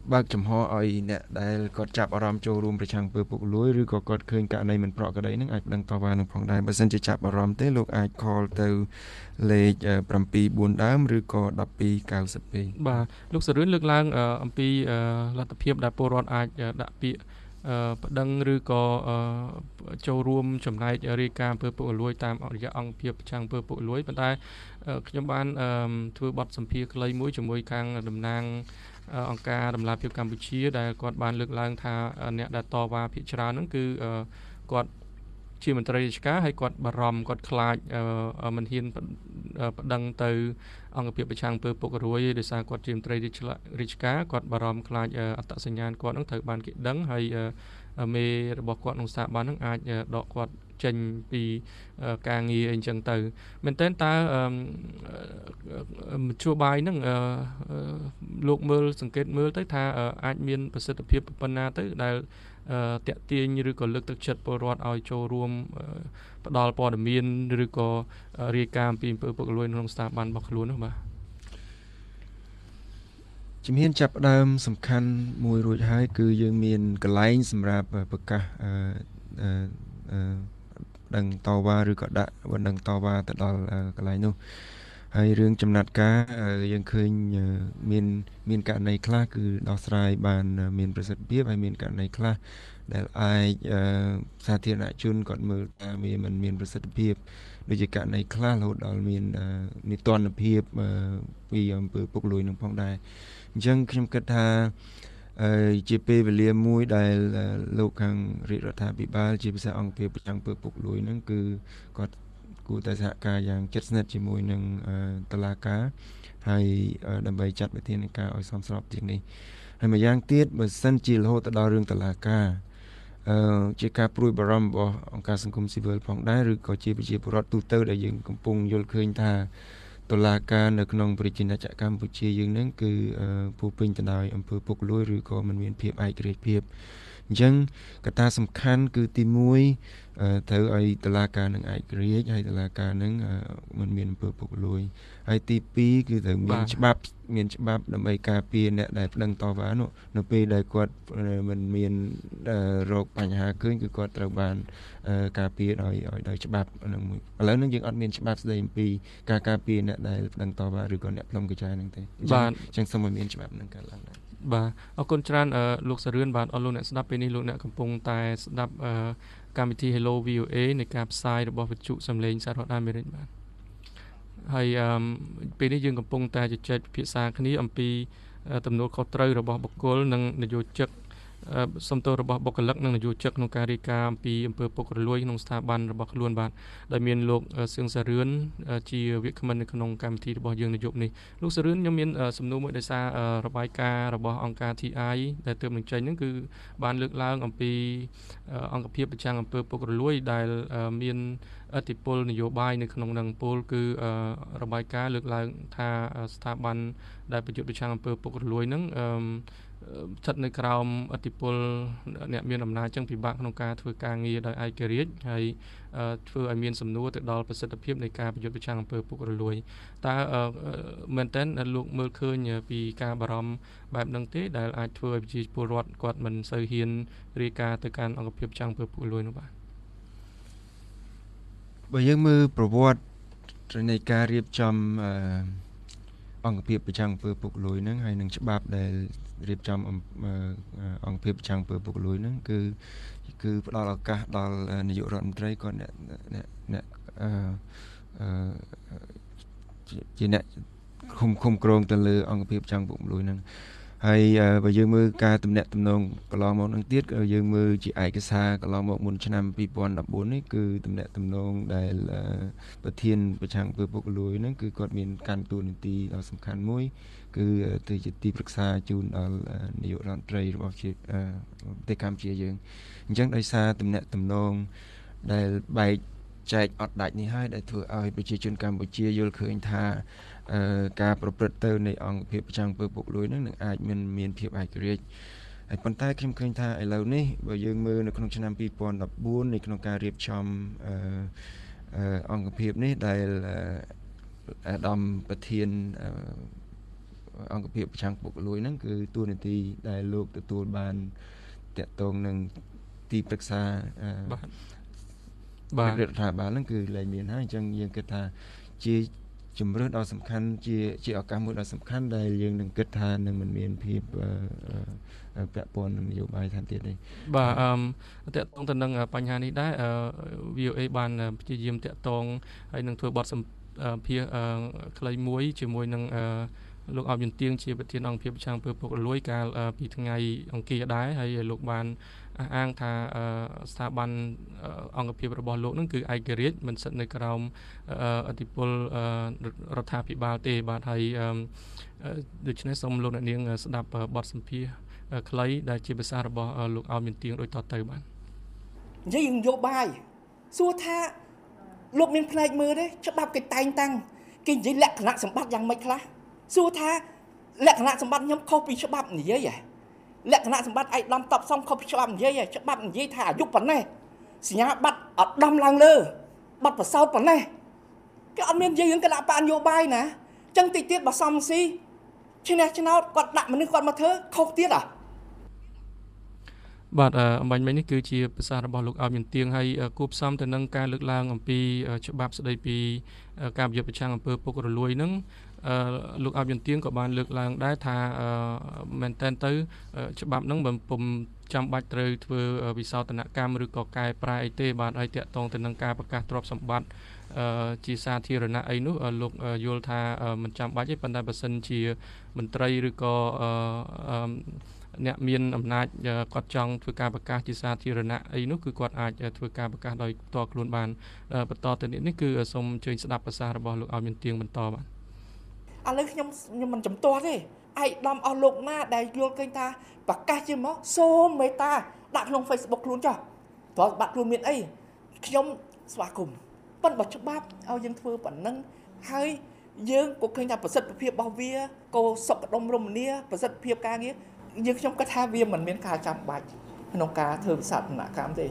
បើកចំហឲ្យអ្នកដែលគាត់ចាប់អារម្មណ៍ចូលរួមប្រឆាំងពើពុករលួយឬក៏គាត់ឃើញករណីមិនប្រក្រតីហ្នឹងអាចដឹងតវ៉ានឹងផងដែរបើសិនជាចាប់អារម្មណ៍ទេលោកអាច call ទៅលេខseven fourដើមឬក៏one two nine two បាទលោកសរឿនលើកឡើងអំពីលទ្ធភាពដែលពលរដ្ឋអាចដាក់ពាក្យប្តឹងឬក៏ចូលរួមចំណែករាយការណ៍អំពើពុករលួយតាមរយៈអង្គភាពប្រឆាំងអំពើពុករលួយប៉ុន្តែខ្ញុំបានធ្វើបទសម្ភាសន៍ខ្លីមួយជាមួយខាងតំណាងអង្គការដំណាលភាពកម្ពុជាដែលគាត់បានលើកឡើងថាអ្នកដែលតវ៉ាភាគច្រើនហ្នឹងគឺគាត់ជាមន្ត្រីរាជការហើយគាត់បារម្ភគាត់ខ្លាចមិនហ៊ានប្តឹងទៅអង្គភាពប្រឆាំងអំពើពុករលួយដោយសារគាត់ជាមន្ត្រីរាជការគាត់បារម្ភខ្លាចអត្តសញ្ញាណគាត់ហ្នឹងត្រូវបានគេដឹងហើយមេរបស់គាត់ក្នុងស្ថាប័នហ្នឹងអាចដកគាត់ចេញពីការងារអីចឹងទៅមែនតើតើមធ្យោបាយហ្នឹងលោកមើលសង្កេតមើលទៅថាអាចមានប្រសិទ្ធភាពប៉ុណ្ណាទៅដែលតាក់ទាញឬក៏លើកទឹកចិត្តពលរដ្ឋឲ្យចូលរួមផ្ដល់ព័ត៌មានឬក៏រាយការណ៍អំពីអំពើពុករលួយក្នុងស្ថាប័នរបស់ខ្លួននោះបាទជំហានចាប់ផ្ដើមសំខាន់មួយរួចហើយគឺយើងមានកន្លែងសម្រាប់ប្រកាសអឺអឺដឹងតវ៉ាឬក៏ដាក់បណ្ដឹងតវ៉ាទៅដល់កន្លែងនោះហើយរឿងចំណាត់ការយើងឃើញមានមានករណីខ្លះគឺដោះស្រាយបានមានប្រសិទ្ធភាពហើយមានករណីខ្លះដែលអាចសាធារណជនគាត់មើលថាវាមិនមានប្រសិទ្ធភាពដូចជាករណីខ្លះរហូតដល់មាននីតិរដ្ឋភាពពីអំពើពុករលួយនឹងផងដែរអញ្ចឹងខ្ញុំគិតថាជាពេលវេលាមួយដែលលោកខាងរាជរដ្ឋាភិបាលជាពិសេសអង្គភាពប្រឆាំងអំពើពុករលួយហ្នឹងគឺគាត់គួរតែសហការយ៉ាងជិតស្និទ្ធជាមួយនឹងតុលាការហើយដើម្បីចាត់វិធានការឲ្យសមស្របជាងនេះហើយម្យ៉ាងទៀតបើសិនជារហូតដល់រឿងតុលាការអឺជាការព្រួយបារម្ភរបស់អង្គការសង្គមស៊ីវិលផងដែរឬក៏ជាប្រជាពលរដ្ឋទូទៅដែលយើងកំពុងយល់ឃើញថាតុលាការនៅក្នុងប្រជាណាចក្រកម្ពុជាយើងហ្នឹងគឺពោពេញទៅដោយអំពើពុករលួយឬក៏មិនមានភាពឯករាជ្យភាពអញ្ចឹងកត្តាសំខាន់គឺទីមួយត្រូវឲ្យតុលាការនឹងឯករាជ្យហើយតុលាការនឹងមិនមានអំពើពុករលួយហើយទីពីរគឺត្រូវមានច្បាប់មានច្បាប់ដើម្បីការពារអ្នកដែលប្តឹងតវ៉ានោះនៅពេលដែលគាត់មិនមានរោគបញ្ហាឃើញគឺគាត់ត្រូវបានការពារដោយដោយច្បាប់ហ្នឹងមួយឥឡូវហ្នឹងយើងអត់មានច្បាប់ស្ដីអំពីការការពារអ្នកដែលប្តឹងតវ៉ាឬក៏អ្នកផ្លុំកញ្ចែហ្នឹងទេបាទអញ្ចឹងសូមឲ្យមានច្បាប់ហ្នឹងកើតឡើងដែរបាទអរគុណច្រើនលោកសរឿនបាទអរលោកអ្នកស្ដាប់ពេលនេះលោកអ្នកកំពុងតែស្ដាប់កម្មវិធី Hello វី អូ เอ នៃការផ្សាយរបស់វិទ្យុសំឡេងសហរដ្ឋអាមេរិកបាទហើយពេលនេះយើងកំពុងតែជជែកពិភាក្សាគ្នាអំពីទំនួលខុសត្រូវរបស់បុគ្គលនិងនយោជិកសំទោសរបស់បុគ្គលិកនិងនយោជិកក្នុងការរាយការណ៍អំពីអំពើពុករលួយក្នុងស្ថាប័នរបស់ខ្លួនបាទដែលមានលោកសឿងសារឿនជាវាគ្មិននៅក្នុងកម្មវិធីរបស់យើងនៅយប់នេះលោកសារឿនខ្ញុំមានសំណួរមួយដោយសាររបាយការណ៍របស់អង្គការ ที ไอ ដែលទើបនឹងចេញហ្នឹងគឺបានលើកឡើងអំពីអង្គភាពប្រឆាំងអំពើពុករលួយដែលមានឥទ្ធិពលនយោបាយនៅក្នុងនឹងពលគឺរបាយការណ៍លើកឡើងថាស្ថាប័នដែលប្រយុទ្ធប្រឆាំងអំពើពុករលួយហ្នឹងស្ថិតនៅក្រោមឥទ្ធិពលអ្នកមានអំណាចចឹងពិបាកក្នុងការធ្វើការងារដោយឯករាជ្យហើយធ្វើឲ្យមានសំណួរទៅដល់ប្រសិទ្ធភាពនៃការប្រយុទ្ធប្រឆាំងអំពើពុករលួយតើមែនតើលោកមើលឃើញពីការបារម្ភបែបហ្នឹងទេដែលអាចធ្វើឲ្យប្រជាពលរដ្ឋគាត់មិនសូវហ៊ានរាយការណ៍ទៅកាន់អង្គភាពប្រឆាំងអំពើពុករលួយនោះបាទបើយើងមើលប្រវត្តិនៃការរៀបចំអង្គភាពប្រឆាំងអំពើពុករលួយហ្នឹងហើយនឹងច្បាប់ដែលរៀបចំអង្គភាពប្រឆាំងអំពើពុករលួយហ្នឹងគឺគឺផ្ដល់ឱកាសដល់នាយករដ្ឋមន្ត្រីគាត់អ្នកអ្នកអឺជាអ្នកគុំគុំក្រងទៅលើអង្គភាពប្រឆាំងពុករលួយហ្នឹងហើយបើយើងមើលការទំនាក់ទំនងកន្លងមកនឹងទៀតក៏យើងមើលជាឯកសារកន្លងមកមុនឆ្នាំtwo thousand fourteenនេះគឺទំនាក់ទំនងដែលប្រធានប្រឆាំងអំពើពុករលួយហ្នឹងគឺគាត់មានកាន់តួនាទីដ៏សំខាន់មួយគឺទៅជាទីប្រឹក្សាជូនដល់នាយករដ្ឋមន្ត្រីរបស់ប្រទេសកម្ពុជាយើងអញ្ចឹងដោយសារទំនាក់ទំនងដែលបែកចែកអត់ដាច់នេះហើយដែលធ្វើឲ្យប្រជាជនកម្ពុជាយល់ឃើញថាការប្រព្រឹត្តទៅនៃអង្គភាពប្រឆាំងអំពើពុករលួយហ្នឹងនឹងអាចមានមានភាពឯករាជ្យហើយប៉ុន្តែខ្ញុំឃើញថាឥឡូវនេះបើយើងមើលនៅក្នុងឆ្នាំtwo thousand fourteenនៅក្នុងការរៀបចំអង្គភាពនេះដែលអាដាមប្រធានអង្គភាពប្រឆាំងពុករលួយហ្នឹងគឺតួនាទីដែលលោកទទួលបានតាក់ទងនឹងទីប្រឹក្សាបាទបាទរដ្ឋាភិបាលហ្នឹងគឺលែងមានហើយអញ្ចឹងយើងគិតថាជាជំរឿនដ៏សំខាន់ជាជាឱកាសមួយដ៏សំខាន់ដែលយើងនឹងគិតថានឹងមិនមានភាពពាក់ព័ន្ធនឹងនយោបាយថែមទៀតទេបាទអឺតកតងទៅនឹងបញ្ហានេះដែរ វី អូ អេ បានព្យាយាមតកតងហើយនឹងធ្វើបទសម្ភាសន៍ខ្លីមួយជាមួយនឹងលោកអបយន្ទៀងជាប្រធានអង្គភាពប្រឆាំងអំពើពុករលួយកាលពីថ្ងៃអង្គារដែរហើយលោកបានអះអាងថាស្ថាប័នអង្គភាពរបស់លោកនឹងគឺឯករាជ្យមិនស្ថិតនៅក្រោមអធិបុលរដ្ឋាភិបាលទេបាទហើយដូច្នេះសូមលោកអ្នកនាងស្ដាប់បទសម្ភាសន៍ខ្លីដែលជាភាសារបស់លោកអបយន្ទៀងដូចតទៅបាទនិយាយនយោបាយសួរថាលោកមានផ្នែកមើលទេច្បាប់គេតែងតាំងគេនិយាយលក្ខណៈសម្បត្តិយ៉ាងម៉េចខ្លះសួរថាលក្ខណៈសម្បត្តិខ្ញុំខុសពីច្បាប់និយាយហ៎លក្ខណៈសម្បត្តិឯកឧត្តមតបសំខុសពីច្បាប់និយាយហ៎ច្បាប់និយាយថាអាយុប៉ុណ្ណេះសញ្ញាបត្រឧត្តមឡើងលើប័ណ្ណប្រសោតប៉ុណ្ណេះគេអត់មាននិយាយរឿងគណៈបកនយោបាយណាអញ្ចឹងតិចទៀតបើសំស៊ីឈ្នះឆ្នោតគាត់ដាក់មនុស្សគាត់មកធ្វើខុសទៀតហ៎បាទអំបញ្ញមិញនេះគឺជាភាសារបស់លោកអបយន្ទៀងហើយគួបផ្សំទៅនឹងការលើកឡើងអំពីច្បាប់ស្តីពីការប្រយុទ្ធប្រឆាំងអំពើពុករលួយនឹងលោកអបយន្ទៀងក៏បានលើកឡើងដែរថាមែនតើទៅច្បាប់ហ្នឹងមិនពុំចាំបាច់ត្រូវធ្វើវិសោធនកម្មឬក៏កែប្រែអីទេបាទហើយតាក់ទងទៅនឹងការប្រកាសទ្រព្យសម្បត្តិជាសាធារណៈអីនោះលោកយល់ថាមិនចាំបាច់ទេប៉ុន្តែបើសិនជាមន្ត្រីឬក៏អ្នកមានអំណាចគាត់ចង់ធ្វើការប្រកាសជាសាធារណៈអីនោះគឺគាត់អាចធ្វើការប្រកាសដោយផ្ទាល់ខ្លួនបានបន្តទៅនេះគឺសូមអញ្ជើញស្ដាប់ប្រសាសន៍របស់លោកអបយន្ទៀងបន្តបាទឥឡូវខ្ញុំខ្ញុំមិនចំទាស់ទេឯកឧត្តមអស់លោកណាដែលយល់ឃើញថាប្រកាសជាមកសូមមេត្តាដាក់ក្នុង Facebook ខ្លួនចុះព្រោះបាត់ខ្លួនមានអីខ្ញុំស្វាគមន៍ប៉ុន្តែបើច្បាប់ឲ្យយើងធ្វើប៉ុណ្ណឹងហើយយើងក៏ឃើញថាប្រសិទ្ធភាពរបស់វាក៏សុខដុមរមនាប្រសិទ្ធភាពការងារយើងខ្ញុំគិតថាវាមិនមានការចាំបាច់ក្នុងការធ្វើវិសោធនកម្មទេ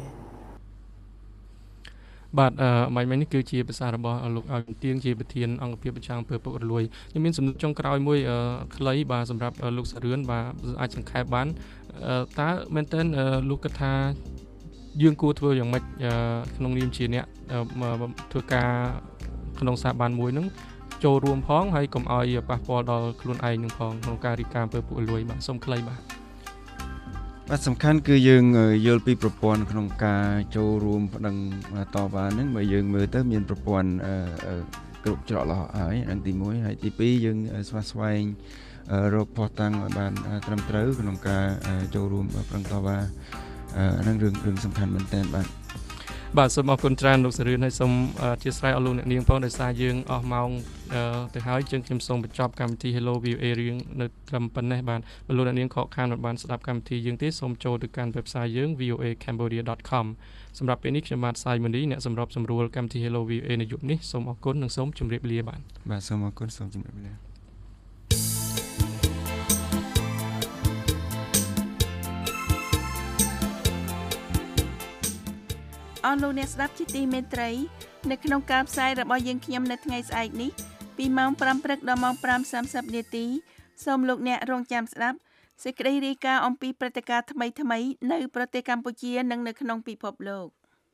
បាទអឺមិនមែននេះគឺជាភាសារបស់លោកអបយន្ទៀងជាប្រធានអង្គភាពប្រឆាំងអំពើពុករលួយខ្ញុំមានសំណួរចុងក្រោយមួយខ្លីបាទសម្រាប់លោកសារឿនបាទអាចសង្ខេបបានតើមែនតើលោកគិតថាយើងគួរធ្វើយ៉ាងម៉េចក្នុងនាមជាអ្នកធ្វើការក្នុងស្ថាប័នមួយហ្នឹងចូលរួមផងហើយកុំឲ្យប៉ះពាល់ដល់ខ្លួនឯងនឹងផងក្នុងការរីកាអំពើពុករលួយបាទសូមខ្លីបាទបាទសំខាន់គឺយើងយល់ពីប្រព័ន្ធក្នុងការចូលរួមប្តឹងតវ៉ាហ្នឹងបើយើងមើលទៅមានប្រព័ន្ធគ្រប់ច្រកល្ហកហើយហ្នឹងទីមួយហើយទីពីរយើងស្វាស្វែងរកភស្តុតាងឲ្យបានត្រឹមត្រូវក្នុងការចូលរួមប្តឹងតវ៉ាហ្នឹងរឿងរឿងសំខាន់មែនទែនបាទបាទសូមអរគុណច្រើនលោកសារឿនហើយសូមអធិស្ឋានអរលោកអ្នកនាងផងដោយសារយើងអស់ម៉ោងទៅហើយជាងខ្ញុំសូមបញ្ចប់កម្មវិធី Hello វី អូ អេ រៀងនៅត្រឹមប៉ុណ្ណេះបាទបើលោកអ្នកនាងខកខានមិនបានស្ដាប់កម្មវិធីយើងទេសូមចូលទៅកាន់ website យើង វី អូ អេ cambodia ដត com សម្រាប់ពេលនេះខ្ញុំបាទសាយមនីអ្នកសម្របសម្រួលកម្មវិធី Hello វី អូ អេ នៅយប់នេះសូមអរគុណនិងសូមជម្រាបលាបាទបាទសូមអរគុណសូមជម្រាបលាអស់លោកអ្នកស្ដាប់ជាទីមេត្រីនៅក្នុងការផ្សាយរបស់យើងខ្ញុំនៅថ្ងៃស្អែកនេះពីម៉ោងប្រាំព្រឹកដល់ម៉ោងប្រាំសាមសិបនាទីសូមលោកអ្នករងចាំស្ដាប់សេចក្តីរាយការណ៍អំពីព្រឹត្តិការណ៍ថ្មីៗនៅប្រទេសកម្ពុជានិងនៅក្នុងពិភពលោក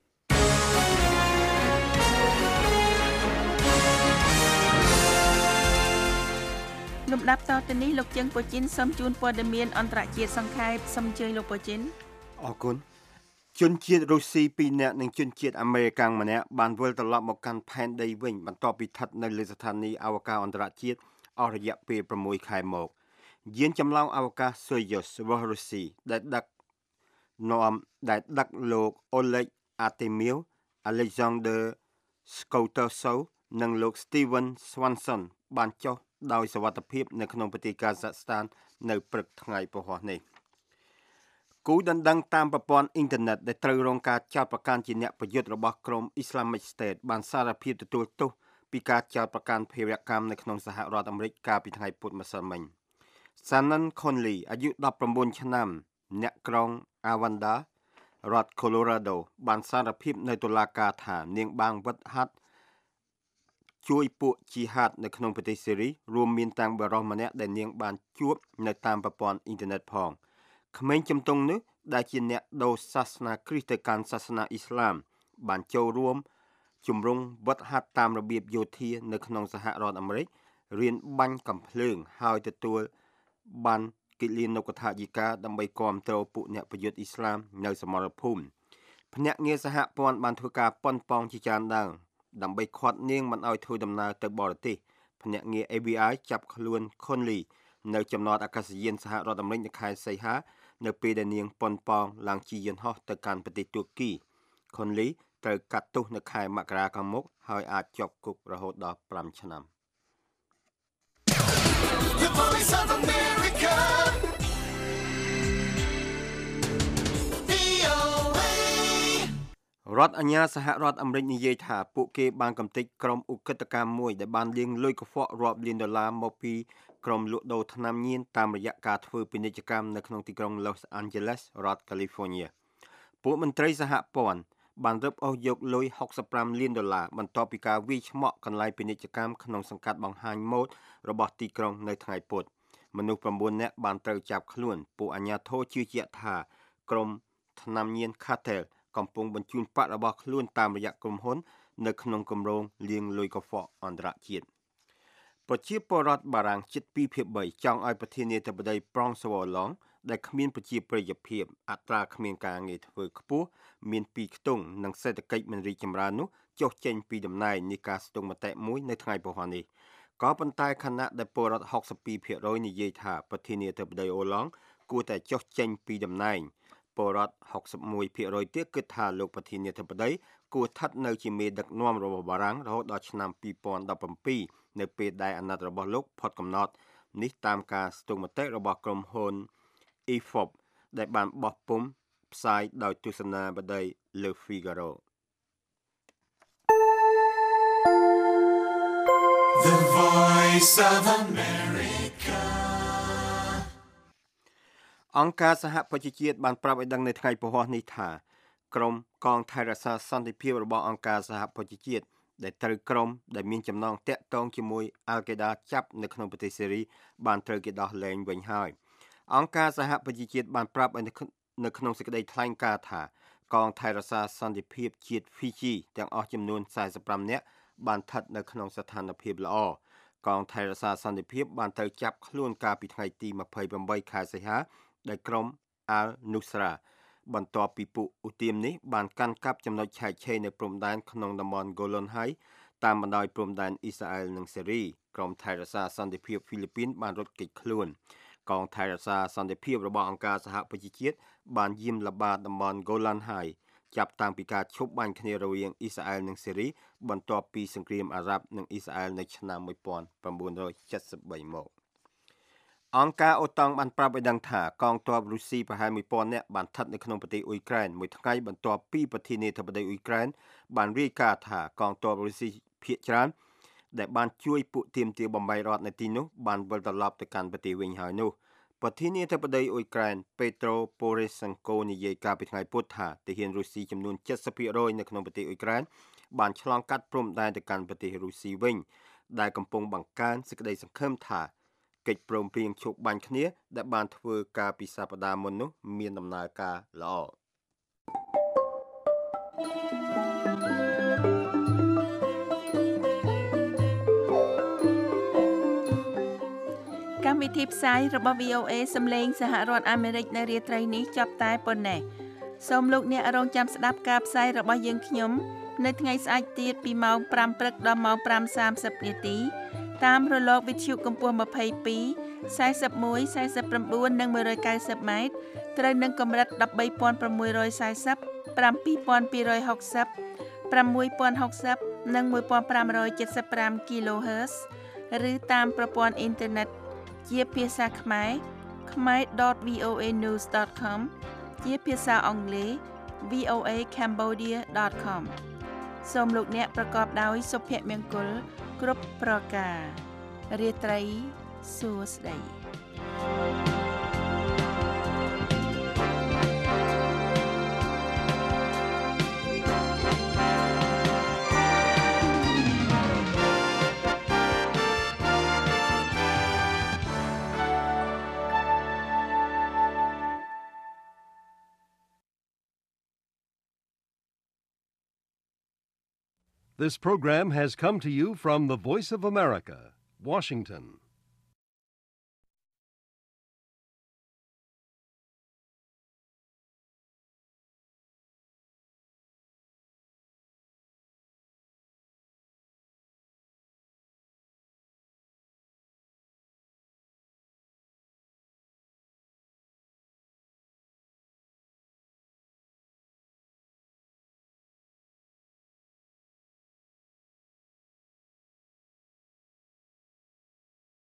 លំដាប់តទៅនេះលោកជឹងប៉ូជីនសូមជូនព័ត៌មានអន្តរជាតិសង្ខេបសូមអញ្ជើញលោកប៉ូជីនអរគុណជនជាតិរុស្ស៊ីពីរនាក់និងជនជាតិអាមេរិកម្នាក់បានវិលត្រឡប់មកកាន់ផែនដីវិញបន្ទាប់ពីស្ថិតនៅលើស្ថានីយ៍អវកាសអន្តរជាតិអស់រយៈពេលប្រាំមួយខែមកយានចម្លងអវកាស Soyuz របស់រុស្ស៊ីដែលដឹកនាំដែលដឹកលោក Oleg Artemyev, Alexander Skoutasov និងលោក Steven Swanson បានចុះដោយសុវត្ថិភាពនៅក្នុងប្រទេសកាហ្សាក់ស្ថាននៅព្រឹកថ្ងៃពហុនេះគូដណ្ដឹងតាមប្រព័ន្ធអ៊ីនធឺណិតដែលត្រូវរងការចោទប្រកាន់ជាអ្នកប្រយុទ្ធរបស់ក្រុម Islamic State បានសារភាពទទួលទោសពីការចោទប្រកាន់ភេរវកម្មនៅក្នុងសហរដ្ឋអាមេរិកកាលពីថ្ងៃពុធម្សិលមិញ Shannon Conley អាយុដប់ប្រាំបួនឆ្នាំអ្នកក្រុង Avanda រដ្ឋ Colorado បានសារភាពនៅតុលាការថានាងបានវឹតហាត់ជួយពួកជីហាតនៅក្នុងប្រទេសសេរីរួមមានតាំងបរិសម្នាក់ដែលនាងបានជួបនៅតាមប្រព័ន្ធអ៊ីនធឺណិតផងក្មេងជំទង់នេះដែលជាអ្នកដូរសាសនាគ្រីស្ទទៅកាន់សាសនាអ៊ីស្លាមបានចូលរួមជំរុញវត្តហាត់តាមរបៀបយោធានៅក្នុងសហរដ្ឋអាមេរិករៀនបាញ់កាំភ្លើងហើយទទួលបានកិលានុកថាយិកាដើម្បីគាំទ្រពួកអ្នកប្រយុទ្ធអ៊ីស្លាមនៅសមរភូមិភ្នាក់ងារសហព័ន្ធបានធ្វើការប៉ុនប៉ងជាច្រើនដងដើម្បីឃាត់នាងមិនឲ្យធ្វើដំណើរទៅបរទេសភ្នាក់ងារ A B I ចាប់ខ្លួនខុនលីនៅចំណតអាកាសយានសហរដ្ឋអាមេរិកនៅខែសីហានៅពេលដែលនាងប៉ុនប៉ងឡើងជិះយន្តហោះទៅកាន់ប្រទេសទួរគីខុនលីត្រូវកាត់ទោសនៅខែមករាខាងមុខហើយអាចជាប់គុករហូតដល់ប្រាំឆ្នាំ The Voice of America. រដ្ឋអាជ្ញាសហរដ្ឋអាមេរិកនិយាយថាពួកគេបានកំទេចក្រុមឧក្រិដ្ឋកម្មមួយដែលបានលាងលុយកខ្វក់រាប់លានដុល្លារមកពីក្រុមលក់ដូរថ្នាំញៀនតាមរយៈការធ្វើពាណិជ្ជកម្មនៅក្នុងទីក្រុង Los Angeles រដ្ឋ California ពួកមន្ត្រីសហព័ន្ធបានរឹបអូសយកលុយហុកសិបប្រាំលានដុល្លារបន្ទាប់ពីការវាយឆ្មក់កន្លែងពាណិជ្ជកម្មក្នុងសង្កាត់បង្ហាញម៉ូដរបស់ទីក្រុងនៅថ្ងៃពុធមនុស្ស៩នាក់បានត្រូវចាប់ខ្លួនពួកអាជ្ញាធរជឿជាក់ថាក្រុមថ្នាំញៀន Cartel កំពុងបញ្ជូនប្រាក់របស់ខ្លួនតាមរយៈក្រុមហ៊ុននៅក្នុងគម្រោងលាងលុយកខ្វក់អន្តរជាតិប្រជាពលរដ្ឋបារាំងជិតពីរភាគបីចង់ឲ្យប្រធានាធិបតី François Hollande ដែលគ្មានប្រជាប្រិយភាពអត្រាគ្មានការងារធ្វើខ្ពស់មានពីរខ្ទង់និងសេដ្ឋកិច្ចមិនរីកចម្រើននោះចុះចេញពីតំណែងនៃការស្ទង់មតិមួយនៅថ្ងៃពហុនេះក៏ប៉ុន្តែខណៈដែលពលរដ្ឋហុកសិបពីរភាគរយនិយាយថាប្រធានាធិបតី Hollande គួរតែចុះចេញពីតំណែងពលរដ្ឋហុកសិបមួយភាគរយទៀតគិតថាលោកប្រធានាធិបតីគួរស្ថិតនៅជាមេដឹកនាំរបស់បារាំងរហូតដល់ឆ្នាំពីរពាន់ដប់ប្រាំពីរនៅពេលដែលអាណត្តិរបស់លោកផុតកំណត់នេះតាមការស្ទង់មតិរបស់ក្រុមហ៊ុន E F O P ដែលបានបោះពុម្ពផ្សាយដោយទស្សនាបតី Le Figaro The Voice of America. អង្គការសហប្រជាជាតិបានប្រាប់ឲ្យដឹងនៅថ្ងៃពហុនេះថាក្រុមកងថៃរក្សាសន្តិភាពរបស់អង្គការសហប្រជាជាតិដែលត្រូវក្រុមដែលមានចំណងតាក់ទងជាមួយអាល់កេដាចាប់នៅក្នុងប្រទេសសេរីបានត្រូវគេដោះលែងវិញហើយអង្គការសហប្រជាជាតិបានប្រាប់ឲ្យនៅក្នុងសេចក្តីថ្លែងការណ៍ថាកងថៃរក្សាសន្តិភាពជាតិ Fiji ទាំងអស់ចំនួនសាសិបប្រាំនាក់បានស្ថិតនៅក្នុងស្ថានភាពល្អកងថៃរក្សាសន្តិភាពបានត្រូវចាប់ខ្លួនកាលពីថ្ងៃទីម្ភៃប្រាំបីខែសីហាដោយក្រុម Al-Nusra បន្ទាប់ពីពួកឧទាមនេះបានកាន់កាប់ចំណុចឆែកឆេរនៅព្រំដែនក្នុងតំបន់ Golan Heights តាមបណ្ដោយព្រំដែនអ៊ីស្រាអែលនិងសេរីក្រុមថៃរក្សាសន្តិភាពហ្វីលីពីនបានរត់គេចខ្លួនកងថៃរក្សាសន្តិភាពរបស់អង្គការសហប្រជាជាតិបានយាមល្បាតតំបន់ Golan Heights ចាប់តាំងពីការឈប់បាញ់គ្នារវាងអ៊ីស្រាអែលនិងសេរីបន្ទាប់ពីសង្គ្រាមអារ៉ាប់និងអ៊ីស្រាអែលនៅឆ្នាំmột nghìn chín trăm七十baមកអង្គការអូតង់បានប្រាប់ឲ្យដឹងថាកងទ័ពរុស្ស៊ីប្រហែលmột nghìnនាក់បានស្ថិតនៅក្នុងប្រទេសអ៊ុយក្រែនមួយថ្ងៃបន្ទាប់ពីប្រធានាធិបតីអ៊ុយក្រែនបានរាយការណ៍ថាកងទ័ពរុស្ស៊ីភាគច្រើនដែលបានជួយពួកទាមទារបំបីរដ្ឋនៅទីនោះបានវិលត្រឡប់ទៅកាន់ប្រទេសវិញហើយនោះប្រធានាធិបតីអ៊ុយក្រែន Petro Poroshenko និយាយកាលពីថ្ងៃពុធថាទាហានរុស្ស៊ីចំនួនเจ็ดสิบភាគរយនៅក្នុងប្រទេសអ៊ុយក្រែនបានឆ្លងកាត់ព្រំដែនទៅកាន់ប្រទេសរុស្ស៊ីវិញដែលកំពុងបង្កើនសេចក្តីសង្ឃឹមថាកិច្ចព្រមព្រៀងឈប់បាញ់គ្នាដែលបានធ្វើការពីសប្តាហ៍មុននោះមានដំណើរការល្អកម្មវិធីផ្សាយរបស់ V O A សំឡេងសហរដ្ឋអាមេរិកនៅរាត្រីនេះចប់តែប៉ុណ្ណេះសូមលោកអ្នករងចាំស្ដាប់ការផ្សាយរបស់យើងខ្ញុំនៅថ្ងៃស្អែកទៀតពីម៉ោងប្រាំព្រឹកដល់ម៉ោងប្រាំសាមសិបនាទីតាមរលកវិទ្យុកម្ពស់ម្ភៃពីរ សែសិបមួយ សែសិបប្រាំបួននិងមួយរយកៅសិបម៉ែត្រត្រូវនឹងកម្រិតដប់បីពាន់ប្រាំមួយរយសែសិប ប្រាំពីរពាន់ពីររយហុកសិប ប្រាំមួយពាន់ហុកសិបនិងមួយពាន់ប្រាំរយเจ็ดสิบห้า kHz ឬតាមប្រព័ន្ធអ៊ីនធឺណិតជាភាសាខ្មែរ khmer dot voa news dot com ជាភាសាអង់គ្លេស voa cambodia dot com សូមលោកអ្នកប្រកបដោយសុភមង្គលគ្រប់ប្រការរាត្រីសួស្តី This program has come to you from the Voice of America, Washington.